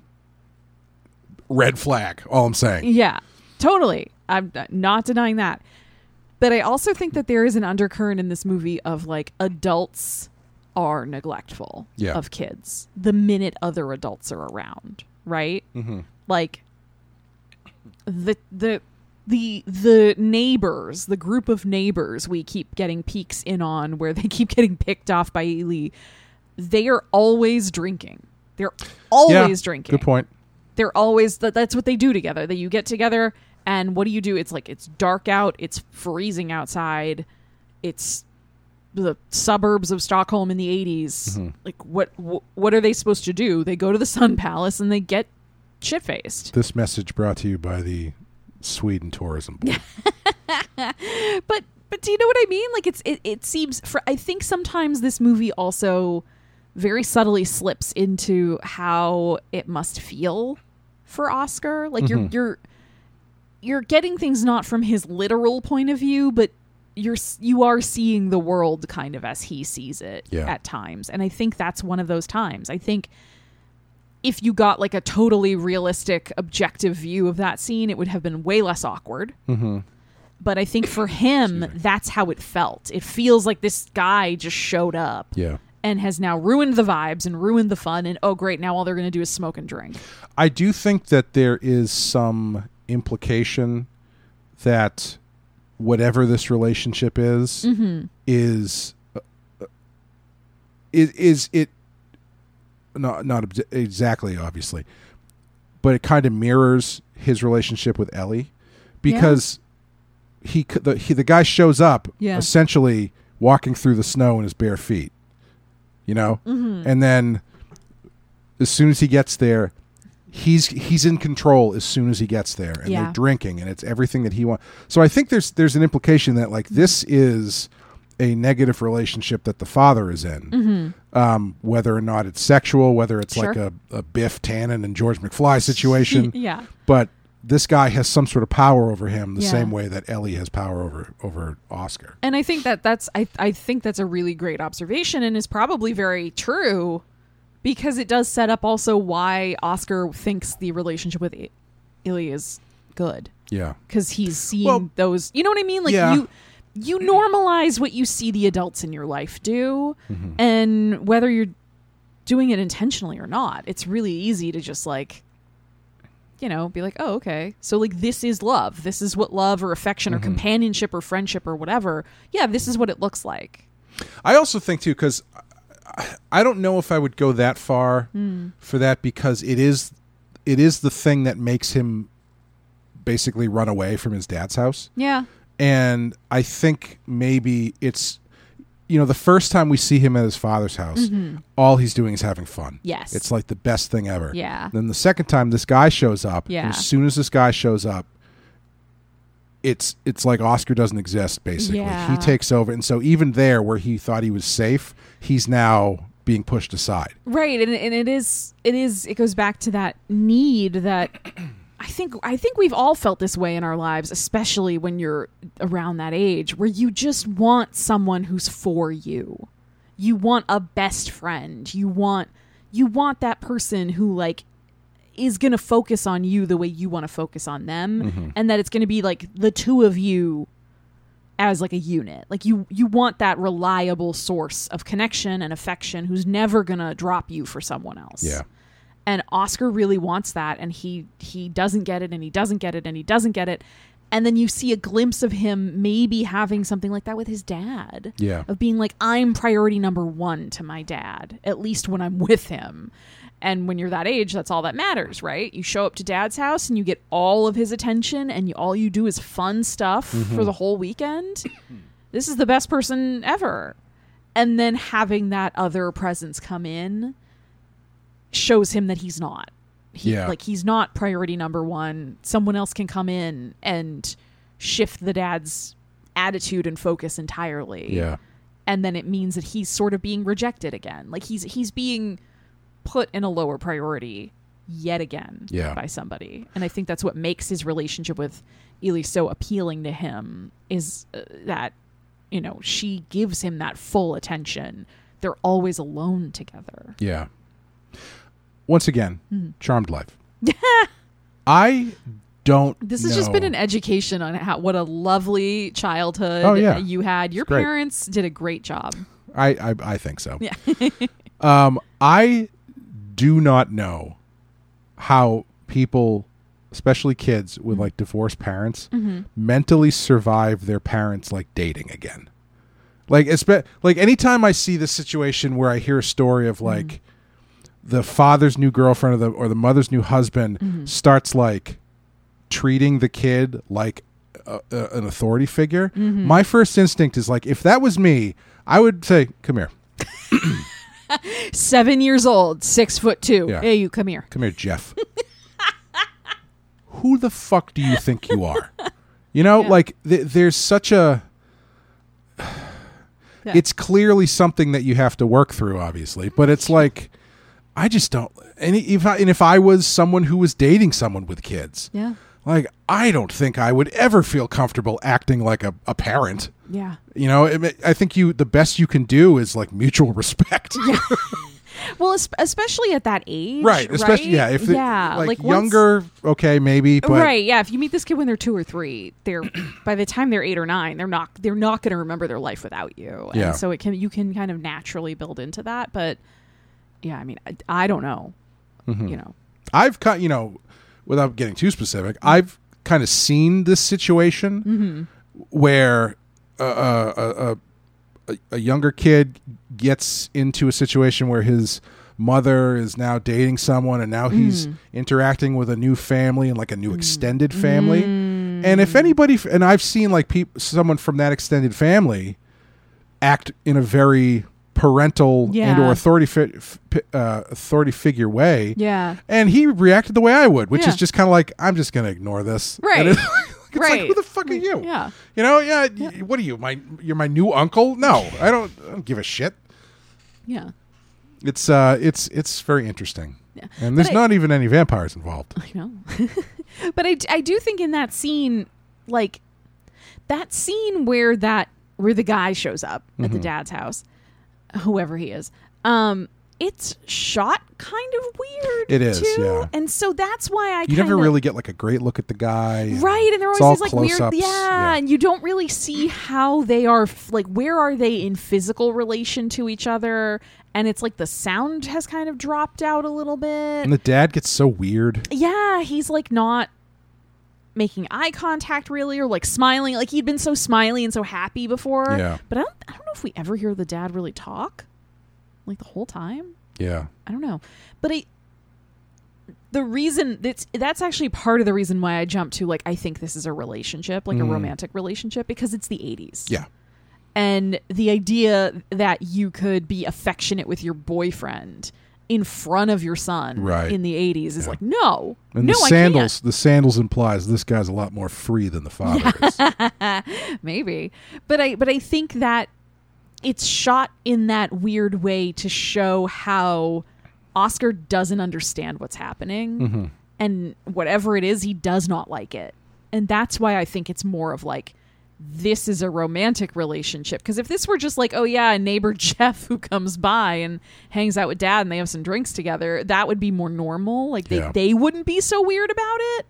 Red flag. All I'm saying. Yeah, totally. I'm not denying that. But I also think that there is an undercurrent in this movie of like adults are neglectful Yeah. of kids the minute other adults are around, right? Mm-hmm. Like the the the the neighbors, the group of neighbors we keep getting peeks in on where they keep getting picked off by Ely, they are always drinking. They're always Yeah, drinking. Good point. They're always that that's what they do together. That you get together and what do you do? It's like it's dark out, it's freezing outside, it's the suburbs of Stockholm in the eighties. Mm-hmm. Like what wh- what are they supposed to do? They go to the Sun Palace and they get shit faced. This message brought to you by the Sweden Tourism Board. But but do you know what I mean? Like it's it, it seems for I think sometimes this movie also very subtly slips into how it must feel for Oscar. Like you're Mhm. you're you're getting things not from his literal point of view, but you're s- you are seeing the world kind of as he sees it Yeah. at times. And I think that's one of those times. I think if you got like a totally realistic, objective view of that scene, it would have been way less awkward. Mm-hmm. But I think for him, that's how it felt. It feels like this guy just showed up Yeah. and has now ruined the vibes and ruined the fun. And oh, great, now all they're going to do is smoke and drink. I do think that there is some implication that whatever this relationship is, Mm-hmm. is, uh, is, is it, not, not obj- exactly, obviously, but it kind of mirrors his relationship with Ellie because he, c- the, he, the guy shows up Yeah. essentially walking through the snow in his bare feet, you know? Mm-hmm. And then as soon as he gets there, he's he's in control as soon as he gets there, and Yeah. they're drinking, and it's everything that he wants. So I think there's there's an implication that like this is a negative relationship that the father is in, Mm-hmm. um, whether or not it's sexual, whether it's Sure. like a, a Biff Tannen and George McFly situation, Yeah. but this guy has some sort of power over him the Yeah. same way that Ellie has power over over Oscar. And I think that that's I I think that's a really great observation and is probably very true because it does set up also why Oscar thinks the relationship with I- Illy is good Yeah. because he's seeing Well, those. You know what I mean? Like yeah. you you normalize what you see the adults in your life do, Mm-hmm. and whether you're doing it intentionally or not, it's really easy to just like. You know, be like, oh, okay. So, like, this is love. This is what love or affection or companionship or friendship or whatever. Yeah, this is what it looks like. I also think too, because I don't know if I would go that far Hmm. for that, because it is it is the thing that makes him basically run away from his dad's house. Yeah. And I think maybe it's, you know, the first time we see him at his father's house, all he's doing is having fun. Mm-hmm. Yes. It's like the best thing ever. Yeah. Then the second time this guy shows up, Yeah. and as soon as this guy shows up, it's it's like Oscar doesn't exist, basically. Yeah. He takes over. And so even there where he thought he was safe, he's now being pushed aside. Right. And, and it is, it is, it goes back to that need that I think, I think we've all felt this way in our lives, especially when you're around that age where you just want someone who's for you. You want a best friend. You want, you want that person who like is going to focus on you the way you want to focus on them. Mm-hmm. And that it's going to be like the two of you as like a unit. Like you you want that reliable source of connection and affection who's never going to drop you for someone else. Yeah. And Oscar really wants that, and he he doesn't get it and he doesn't get it and he doesn't get it. And then you see a glimpse of him maybe having something like that with his dad. Yeah. Of being like, I'm priority number one to my dad, at least when I'm with him. And when you're that age, that's all that matters, right? You show up to dad's house and you get all of his attention, and you, all you do is fun stuff for the whole weekend. This is the best person ever. And then having that other presence come in shows him that he's not. He, Yeah. Like, he's not priority number one. Someone else can come in and shift the dad's attitude and focus entirely. Yeah. And then it means that he's sort of being rejected again. Like, he's he's being put in a lower priority yet again Yeah. by somebody. And I think that's what makes his relationship with Ely so appealing to him, is uh, that, you know, she gives him that full attention. They're always alone together. Yeah. Once again, Mm-hmm. Charmed Life. I don't This has just know- been an education on how what a lovely childhood Oh, yeah. you had. Your It's great. parents did a great job. I, I I think so. Yeah. um, I do not know how people, especially kids with like divorced parents, Mm-hmm. mentally survive their parents like dating again. Like, espe- like anytime I see this situation where I hear a story of like the father's new girlfriend or the or the mother's new husband Mm-hmm. starts like treating the kid like a, a, an authority figure, Mm-hmm. my first instinct is like, if that was me, I would say, "Come here, Seven years old, six foot two. Yeah. Hey, you come here. come here, Jeff." Who the fuck do you think you are? You know, Yeah. like th- there's such a. Yeah. It's clearly something that you have to work through, obviously, but it's like, I just don't. And if I, and if I was someone who was dating someone with kids, Yeah. like I don't think I would ever feel comfortable acting like a, a parent. Yeah. You know, I, mean, I think you the best you can do is like mutual respect. Well, es- especially at that age, Right, especially right? yeah, if they, yeah, like, once- younger, okay, maybe, but right? Yeah, if you meet this kid when they're two or three, they're by the time they're eight or nine, they're not they're not going to remember their life without you. Yeah. And so it can you can kind of naturally build into that, but yeah, I mean, I, I don't know, Mm-hmm. you know, I've cut, you know, without getting too specific, I've kind of seen this situation Mm-hmm. where a, a, a, a younger kid gets into a situation where his mother is now dating someone, and now he's Mm. interacting with a new family and like a new extended family. And if anybody, f- and I've seen like peop, someone from that extended family act in a very parental Yeah. and or authority fi- f- pi- uh, authority figure way. yeah, And he reacted the way I would, which Yeah. is just kind of like, I'm just going to ignore this. Right. And it's it's Right. like, who the fuck are you? yeah, You know, yeah, y- what are you? My you're my new uncle? No, I don't I don't give a shit. yeah. It's uh it's it's very interesting. Yeah. And there's But I- not even any vampires involved. I know. But I, I do think in that scene, like that scene where that where the guy shows up at Mm-hmm. the dad's house, whoever he is, um, it's shot kind of weird. It is, too. yeah. And so that's why I You kinda, never really get like a great look at the guy. and right, and they're it's always all these like weird, close-ups. yeah, and you don't really see how they are, f- like where are they in physical relation to each other, and it's like the sound has kind of dropped out a little bit. And the dad gets so weird. Yeah, he's like not making eye contact really, or like smiling. Like he'd been so smiley and so happy before. Yeah. But I don't I don't know if we ever hear the dad really talk. Like the whole time. Yeah. I don't know. But I the reason that's that's actually part of the reason why I jumped to like I think this is a relationship, like a romantic relationship, because it's the eighties. Yeah. And the idea that you could be affectionate with your boyfriend in front of your son Right. in the eighties is Yeah. like, no. And no, the I sandals the sandals implies this guy's a lot more free than the father is. can't. Maybe. But I but I think that it's shot in that weird way to show how Oscar doesn't understand what's happening. Mm-hmm. And whatever it is, he does not like it. And that's why I think it's more of like, this is a romantic relationship. Because if this were just like, oh yeah, a neighbor Jeff who comes by and hangs out with dad and they have some drinks together, that would be more normal. Like they, Yeah. they wouldn't be so weird about it.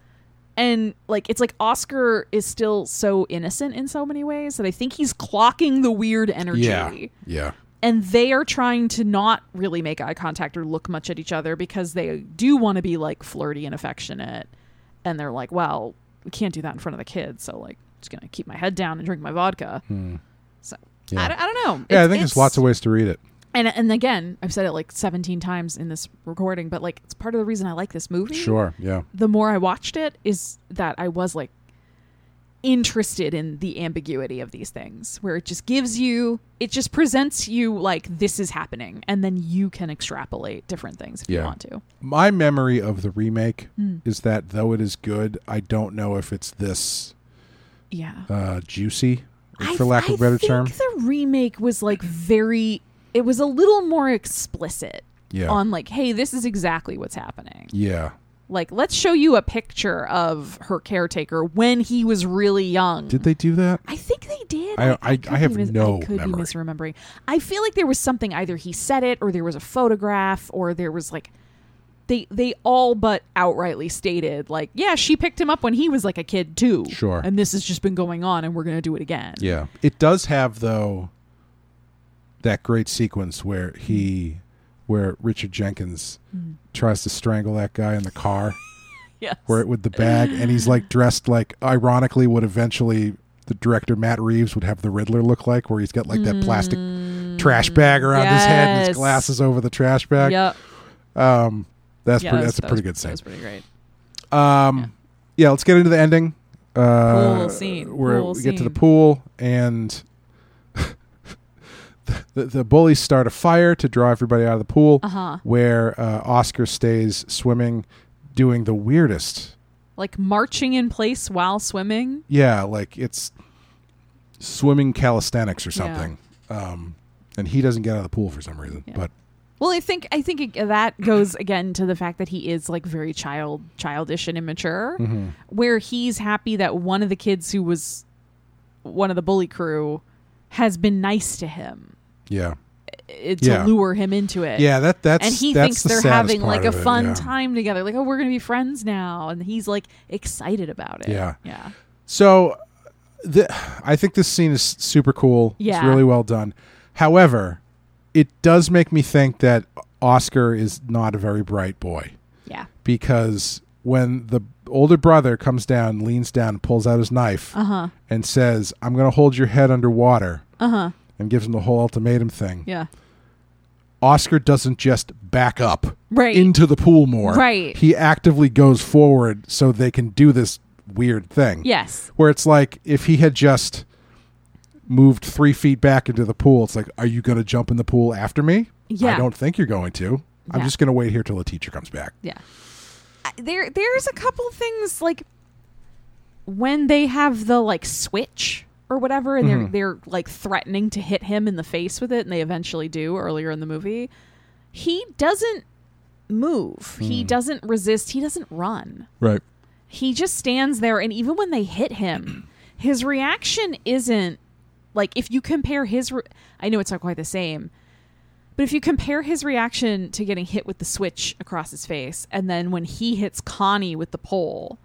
And like it's like Oscar is still so innocent in so many ways that I think he's clocking the weird energy. Yeah. Yeah. And they are trying to not really make eye contact or look much at each other because they do want to be like flirty and affectionate. And they're like, well, we can't do that in front of the kids. So like, I'm just going to keep my head down and drink my vodka. So Yeah. I, don't- I don't know. Yeah, I It's- think there's it's- lots of ways to read it. And, and again, I've said it like seventeen times in this recording, but like it's part of the reason I like this movie. Sure. Yeah. The more I watched it is that I was like interested in the ambiguity of these things, where it just gives you, it just presents you like this is happening, and then you can extrapolate different things if Yeah. you want to. My memory of the remake Hmm. is that though it is good, I don't know if it's this Yeah. uh, juicy, I- for lack of a better I term. think the remake was like very, it was a little more explicit Yeah. on like, hey, this is exactly what's happening. Yeah. Like, let's show you a picture of her caretaker when he was really young. Did they do that? I think they did. I- I- could I have be mis- no I could memory. be misremembering. I feel like there was something, either he said it or there was a photograph or there was like they they all but outrightly stated like, yeah, she picked him up when he was like a kid too. Sure. And this has just been going on and we're going to do it again. Yeah. It does have though that great sequence where he where Richard Jenkins tries to strangle that guy in the car Yes. where with the bag, and he's like dressed like ironically what eventually the director Matt Reeves would have the Riddler look like, where he's got like that plastic trash bag around his head and his Yes. glasses over the trash bag. Yep. Um that's Yeah, pretty that that's was- a that pretty was- good That scene. was pretty great. Um, yeah. let's get into the ending. Uh, Pool scene. Where Pool we get to the scene. pool, and the, the bullies start a fire to draw everybody out of the pool. Uh-huh. Where uh, Oscar stays swimming, doing the weirdest. Like marching in place while swimming. Yeah, like it's swimming calisthenics or something. Um, and he doesn't get out of the pool for some reason. Yeah. But Well, I think I think it, that goes again to the fact that he is like very child childish and immature, Mm-hmm. where he's happy that one of the kids who was one of the bully crew has been nice to him. yeah, it, to Yeah. lure him into it. Yeah, that that's and he that's thinks the they're saddest having part like a of it, fun yeah. time together. Like, oh, we're going to be friends now. And he's like excited about it. Yeah. Yeah. So, the, I think this scene is super cool. It's Yeah. really well done. However, it does make me think that Oscar is not a very bright boy, Yeah. because when the older brother comes down, leans down, and pulls out his knife Uh-huh. and says, "I'm going to hold your head underwater," Uh-huh. and gives him the whole ultimatum thing, Yeah. Oscar doesn't just back up Right. into the pool more. Right. He actively goes forward so they can do this weird thing. Yes. Where it's like, if he had just moved three feet back into the pool, it's like, are you going to jump in the pool after me? Yeah. I don't think you're going to. I'm Yeah. just going to wait here till the teacher comes back. Yeah. I- There there's a couple things like when they have the like switch or whatever and Mhm. they're they're like threatening to hit him in the face with it, and they eventually do earlier in the movie. He doesn't move. He doesn't resist. He doesn't run. Right. He just stands there, and even when they hit him, his reaction isn't like, if you compare his re- I know it's not quite the same, but if you compare his reaction to getting hit with the switch across his face, and then when he hits Connie with the pole,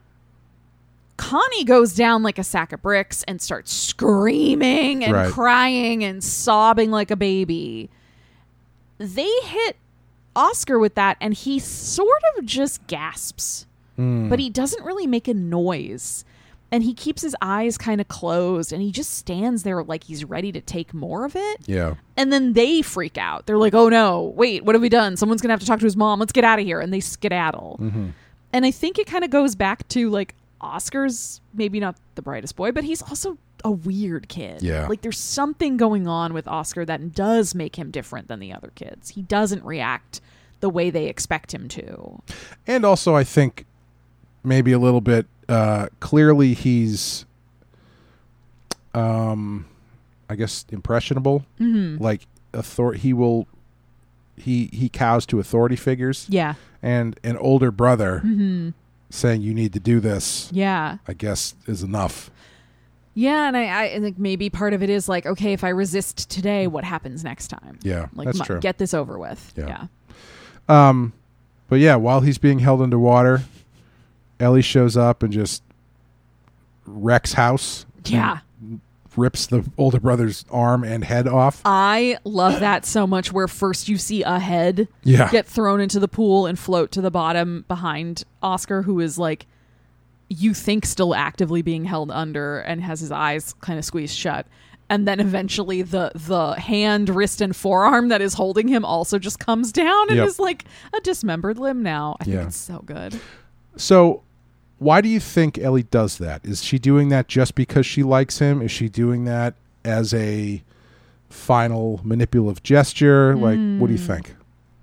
Connie goes down like a sack of bricks and starts screaming and Right. crying and sobbing like a baby. They hit Oscar with that, and he sort of just gasps, Mm. but he doesn't really make a noise. And he keeps his eyes kind of closed, and he just stands there like he's ready to take more of it. Yeah. And then they freak out. They're like, oh no, wait, what have we done? Someone's going to have to talk to his mom. Let's get out of here. And they skedaddle. Mm-hmm. And I think it kind of goes back to like Oscar's maybe not the brightest boy, but he's also a weird kid. Yeah. Like there's something going on with Oscar that does make him different than the other kids. He doesn't react the way they expect him to. And also, I think maybe a little bit, uh, clearly he's, um, I guess, impressionable. Mm-hmm. Like, author- he will, he, he cows to authority figures. Yeah. And an older brother Mm-hmm. saying you need to do this, Yeah. I guess, is enough. Yeah, and I, I think maybe part of it is like, okay, if I resist today, what happens next time? Yeah, Like, that's mu- true. get this over with. Yeah. Yeah. Um, but yeah, while he's being held underwater, Ellie shows up and just wrecks house. Yeah. Rips the older brother's arm and head off. I love that so much, where first you see a head Yeah. get thrown into the pool and float to the bottom behind Oscar, who is like, you think still actively being held under and has his eyes kind of squeezed shut. And then eventually the the hand, wrist, and forearm that is holding him also just comes down and Yep. is like a dismembered limb now. I Yeah. think it's so good. So why do you think Ellie does that? Is she doing that just because she likes him? Is she doing that as a final manipulative gesture? Like, what do you think?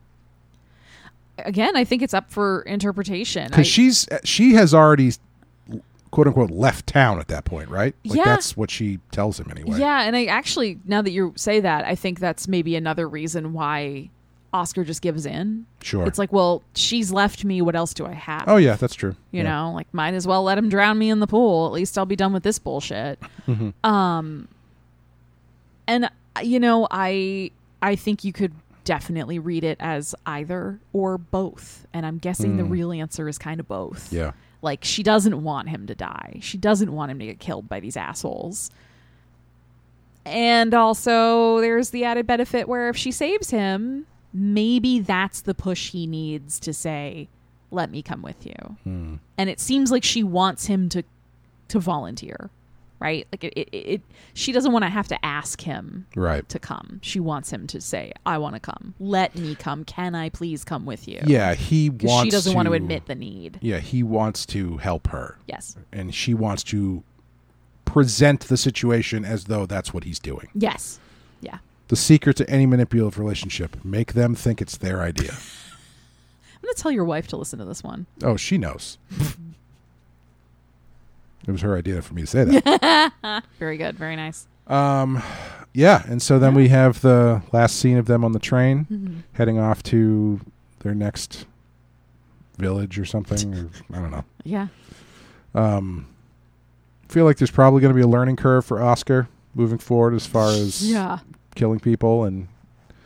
Again, I think it's up for interpretation. I- Because she's she has already, quote unquote, left town at that point, right? Like, Yeah. that's what she tells him anyway. Yeah, and I actually, now that you say that, I think that's maybe another reason why Oscar just gives in. Sure. It's like, well, she's left me. What else do I have? Oh yeah, that's true. You Yeah. know, like, might as well let him drown me in the pool. At least I'll be done with this bullshit. Mhm. Um, and uh, you know, I I think you could definitely read it as either or both. And I'm guessing the Mm. real answer is kind of both. Yeah. Like, she doesn't want him to die. She doesn't want him to get killed by these assholes. And also, there's the added benefit where if she saves him, maybe that's the push he needs to say, let me come with you. Hmm. And it seems like she wants him to to volunteer, right? Like, it, it, it she doesn't want to have to ask him Right. to come. She wants him to say, I want to come. Let me come. Can I please come with you? Yeah, he Because wants she doesn't to, want to admit the need. Yeah, he wants to help her. Yes. And she wants to present the situation as though that's what he's doing. Yes. Yeah. The secret to any manipulative relationship, make them think it's their idea. I'm going to tell your wife to listen to this one. Oh, she knows. It was her idea for me to say that. Very good. Very nice. Um, yeah, and so then we have the last scene of them on the train, Mm-hmm. heading off to their next village or something. Or, I don't know. Yeah. Um, I feel like there's probably going to be a learning curve for Oscar moving forward as far as Yeah. killing people, and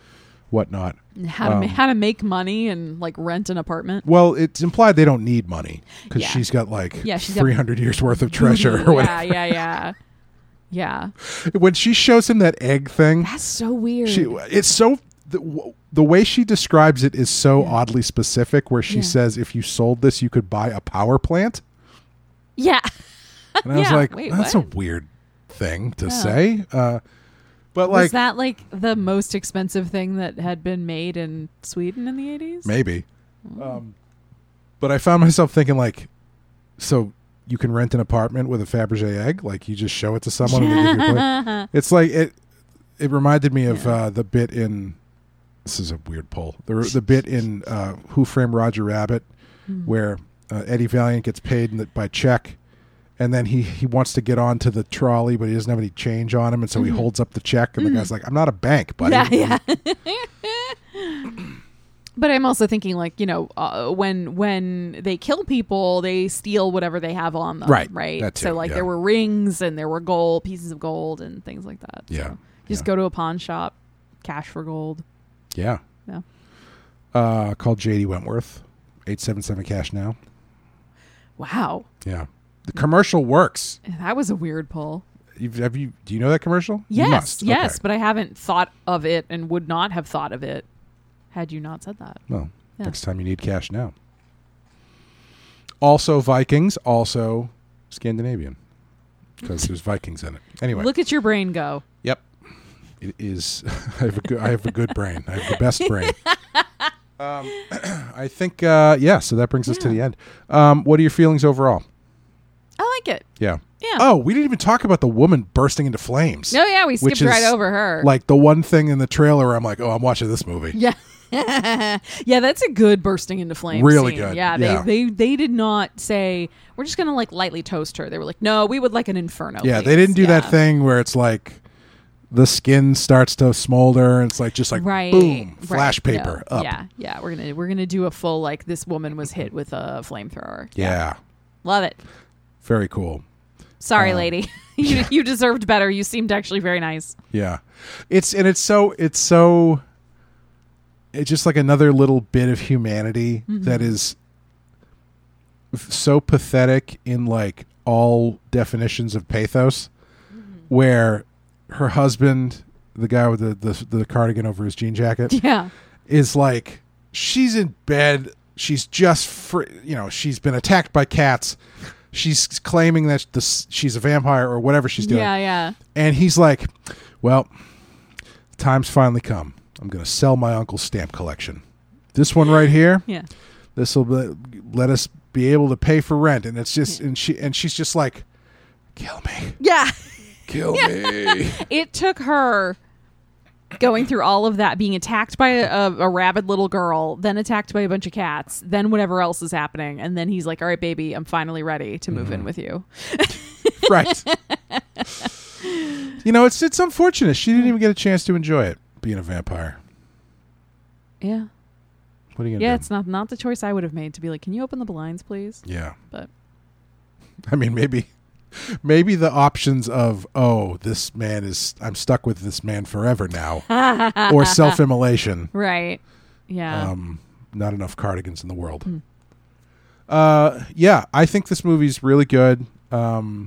whatnot. How to Um, ma- how to make money and like rent an apartment. Well, it's implied they don't need money because Yeah. she's got like Yeah, she's got three hundred years worth of treasure or whatever. Yeah, yeah, yeah, yeah. When she shows him that egg thing, That's so weird. she it's so the, w- the way she describes it is so Yeah. oddly specific. Where she Yeah. says, "If you sold this, you could buy a power plant." yeah. And I was Yeah, like, wait, "That's what? a weird thing to Yeah. say." Uh, but Was like, that like the most expensive thing that had been made in Sweden in the eighties? maybe. Um, but I found myself thinking, like, so you can rent an apartment with a Fabergé egg? Like, you just show it to someone and they give you a place? It's like it. It reminded me of Yeah. uh, the bit in. This is a weird pull. The the bit in uh, Who Framed Roger Rabbit, Hmm. where uh, Eddie Valiant gets paid in the, by check, and then he, he wants to get onto the trolley, but he doesn't have any change on him, and so he holds up the check, and the guy's like, "I'm not a bank, buddy." Mm-hmm. Yeah, yeah. But I'm also thinking, like, you know, uh, when when they kill people, they steal whatever they have on them, Right, Right. that so, too, like, yeah. there were rings and there were gold pieces of gold and things like that. Yeah, So you just yeah. go to a pawn shop, cash for gold. Yeah. Yeah. Uh, called J D Wentworth, eight seven seven cash now. Wow, Yeah, the commercial works. that was a weird pull. You've, have you? Do you know that commercial? You Yes, must. yes, Okay. but I haven't thought of it and would not have thought of it had you not said that. Well, Yeah. next time you need cash now. Also Vikings, also Scandinavian, because there's Vikings in it. Anyway, Look at your brain go. yep, it is. I have a good. I have a good brain. I have the best brain. Um, I think. Uh, yeah. So that brings us to Yeah. the end. Um, what are your feelings overall? I like it. Yeah. Yeah. Oh, we didn't even talk about the woman bursting into flames. No, yeah, we Which skipped right is over her. Like the one thing in the trailer where I'm like, oh, I'm watching this movie. Yeah. Yeah, that's a good bursting into flames. Really scene. good. Yeah, they, Yeah. they they did not say we're just gonna like lightly toast her. They were like, no, we would like an inferno. Yeah, please." they didn't do that Yeah. thing where it's like the skin starts to smolder and it's like just like Right. boom, right. flash paper No. up. Yeah, yeah. We're gonna we're gonna do a full like this woman was hit with a flamethrower. Yeah. Love it. Very cool. Sorry, Um, lady. you you deserved better. You seemed actually very nice. Yeah. It's and it's so it's so it's just like another little bit of humanity Mm-hmm. that is f- so pathetic in like all definitions of pathos, Mm-hmm. where her husband, the guy with the, the the cardigan over his jean jacket, Yeah. is like she's in bed, she's just fr- you know, she's been attacked by cats, she's claiming that this, she's a vampire or whatever she's doing, Yeah, yeah. and he's like, well, time's finally come, I'm gonna sell my uncle's stamp collection, this one right here, Yeah. this will let us be able to pay for rent. And it's just and she and she's just like, kill me, Yeah. kill me. It took her going through all of that, being attacked by a, a rabid little girl, then attacked by a bunch of cats, then whatever else is happening, and then he's like, all right, baby, I'm finally ready to move Mm-hmm. in with you. Right. You know, it's it's unfortunate she didn't even get a chance to enjoy it, being a vampire. Yeah. What are you gonna Yeah, do? it's not not the choice I would have made to be like, can you open the blinds, please? Yeah. But I mean, maybe maybe the options of, oh, this man is, I'm stuck with this man forever now, or self-immolation. right. Yeah. Um, not enough cardigans in the world. Hmm. Uh, yeah, I think this movie's really good. Um,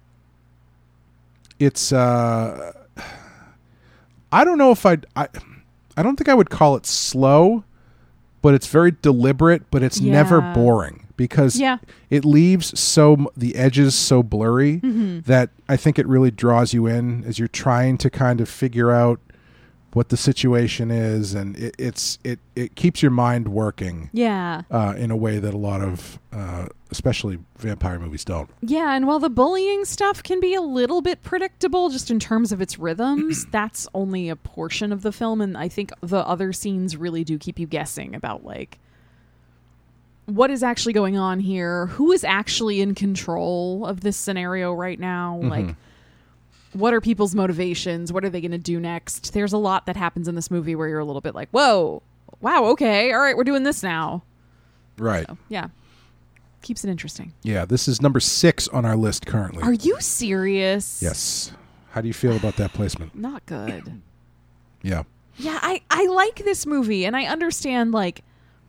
it's uh, I don't know if I'd, I I don't think I would call it slow, but it's very deliberate, but it's never Yeah. boring because Yeah. it leaves so m- the edges so blurry Mm-hmm. that I think it really draws you in as you're trying to kind of figure out what the situation is, and it, it's it it keeps your mind working yeah. uh, in a way that a lot of uh, especially vampire movies don't. Yeah, and while the bullying stuff can be a little bit predictable just in terms of its rhythms, that's only a portion of the film, and I think the other scenes really do keep you guessing about like what is actually going on here, who is actually in control of this scenario right now, like what are people's motivations, what are they going to do next. There's a lot that happens in this movie where you're a little bit like, whoa, wow, okay, all right, we're doing this now. Right. So, yeah. Keeps it interesting. Yeah, this is number six on our list currently. Are you serious? Yes. How do you feel about that placement? Not good. Yeah. Yeah, I, I like this movie, and I understand, like,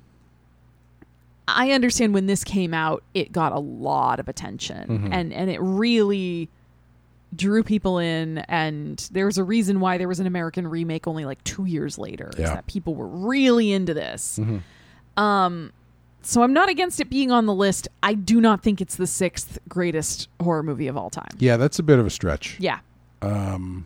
I understand when this came out, it got a lot of attention, Mm-hmm. and, and it really drew people in, and there's a reason why there was an American remake only, like, two years later, is Yeah. that people were really into this. Mm-hmm. Um, so I'm not against it being on the list. I do not think it's the sixth greatest horror movie of all time. Yeah, that's a bit of a stretch. Yeah. Um,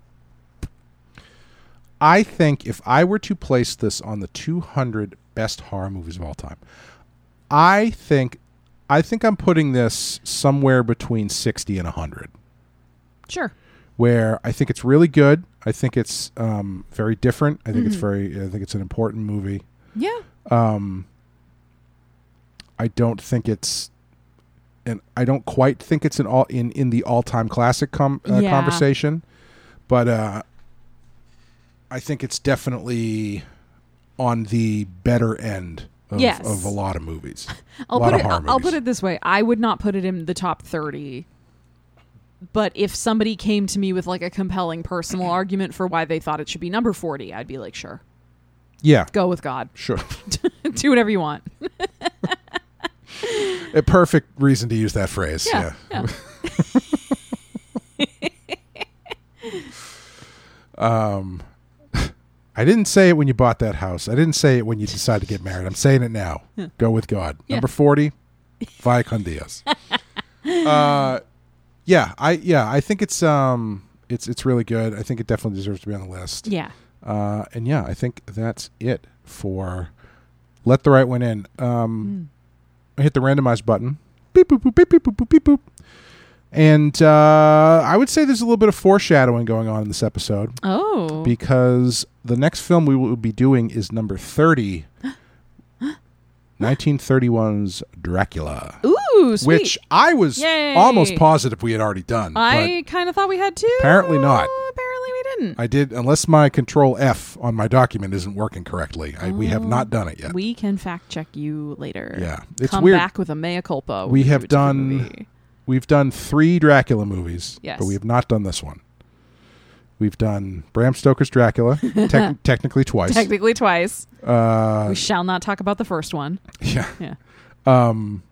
I think if I were to place this on the two hundred best horror movies of all time, I think I think I'm putting this somewhere between sixty and one hundred. Sure. Where I think it's really good. I think it's um, very different. I think Mm-hmm. it's very. I think it's an important movie. Yeah. Um, I don't think it's, and I don't quite think it's an all in in the all time classic com, uh, Yeah. conversation, but uh, I think it's definitely on the better end of, Yes. of a lot of movies. I'll a lot put of it. horror I'll, I'll movies. put it this way: I would not put it in the top thirty. But if somebody came to me with like a compelling personal argument for why they thought it should be number forty, I'd be like, sure, Yeah, go with God. sure. Do whatever you want. A perfect reason to use that phrase. Yeah. Yeah. Um, I didn't say it when you bought that house. I didn't say it when you decided to get married. I'm saying it now. Go with God. Yeah. Number forty, Via con Dios. uh, yeah, I yeah, I think it's um, it's it's really good. I think it definitely deserves to be on the list. Yeah. Uh, and yeah, I think that's it for Let the Right One In. Um, I hit the randomize button. Beep boop boop beep beep boop boop beep boop. And uh, I would say there's a little bit of foreshadowing going on in this episode Oh. because the next film we will be doing is number thirty, nineteen thirty-one's Dracula, Ooh, sweet. which I was Yay. almost positive we had already done. I kind of thought we had to. Apparently not. Apparently we didn't. but I did, unless my Control F on my document isn't working correctly. I, we have not done it yet. We can fact check you later. Yeah. It's Come weird. back with a mea culpa. We when have do a different done- movie. We've done three Dracula movies, Yes. but we have not done this one. We've done Bram Stoker's Dracula, tec- technically twice. Technically twice. uh, We shall not talk about the first one. yeah. Yeah. Um,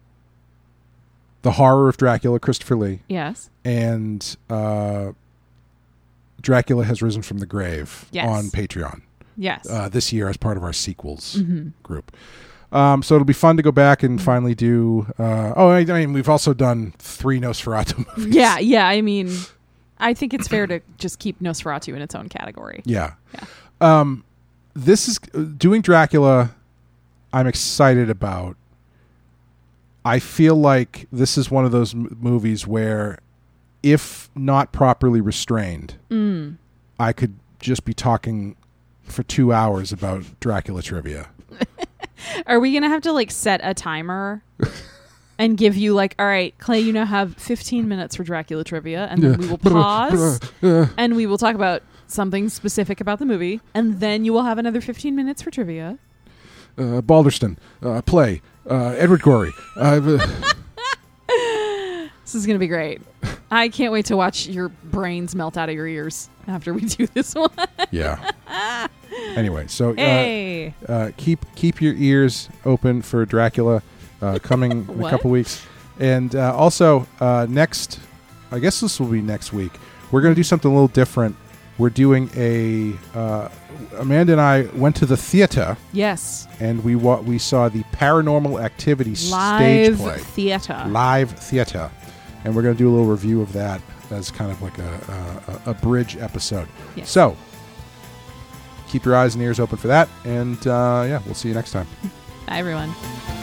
The Horror of Dracula, Christopher Lee, Yes. and uh, Dracula Has Risen from the Grave Yes. on Patreon Yes. uh, this year as part of our sequels Mhm. group. Um, so it'll be fun to go back and finally do. Uh, oh, I, I mean, we've also done three Nosferatu movies. Yeah, yeah. I mean, I think it's fair to just keep Nosferatu in its own category. Yeah. Yeah. Um, this is doing Dracula. I'm excited about. I feel like this is one of those m- movies where, if not properly restrained, Mm. I could just be talking for two hours about Dracula trivia. Are we gonna have to like set a timer and give you like, all right, Clay, you now have fifteen minutes for Dracula trivia, and then we will pause and we will talk about something specific about the movie, and then you will have another fifteen minutes for trivia. Uh, Balderston, uh, play, uh, Edward Gorey. Uh, This is gonna be great. I can't wait to watch your brains melt out of your ears after we do this one. yeah. Anyway, so uh, Hey. uh, keep keep your ears open for Dracula uh, coming in a What? couple weeks, and uh, also uh, next, I guess this will be next week. We're going to do something a little different. We're doing a uh, Amanda and I went to the theater Yes. and we wa- we saw the Paranormal Activity stage Live play, theater. live theater, and we're going to do a little review of that as kind of like a a, a bridge episode. Yes. So keep your eyes and ears open for that, and uh, yeah, we'll see you next time. Bye, everyone.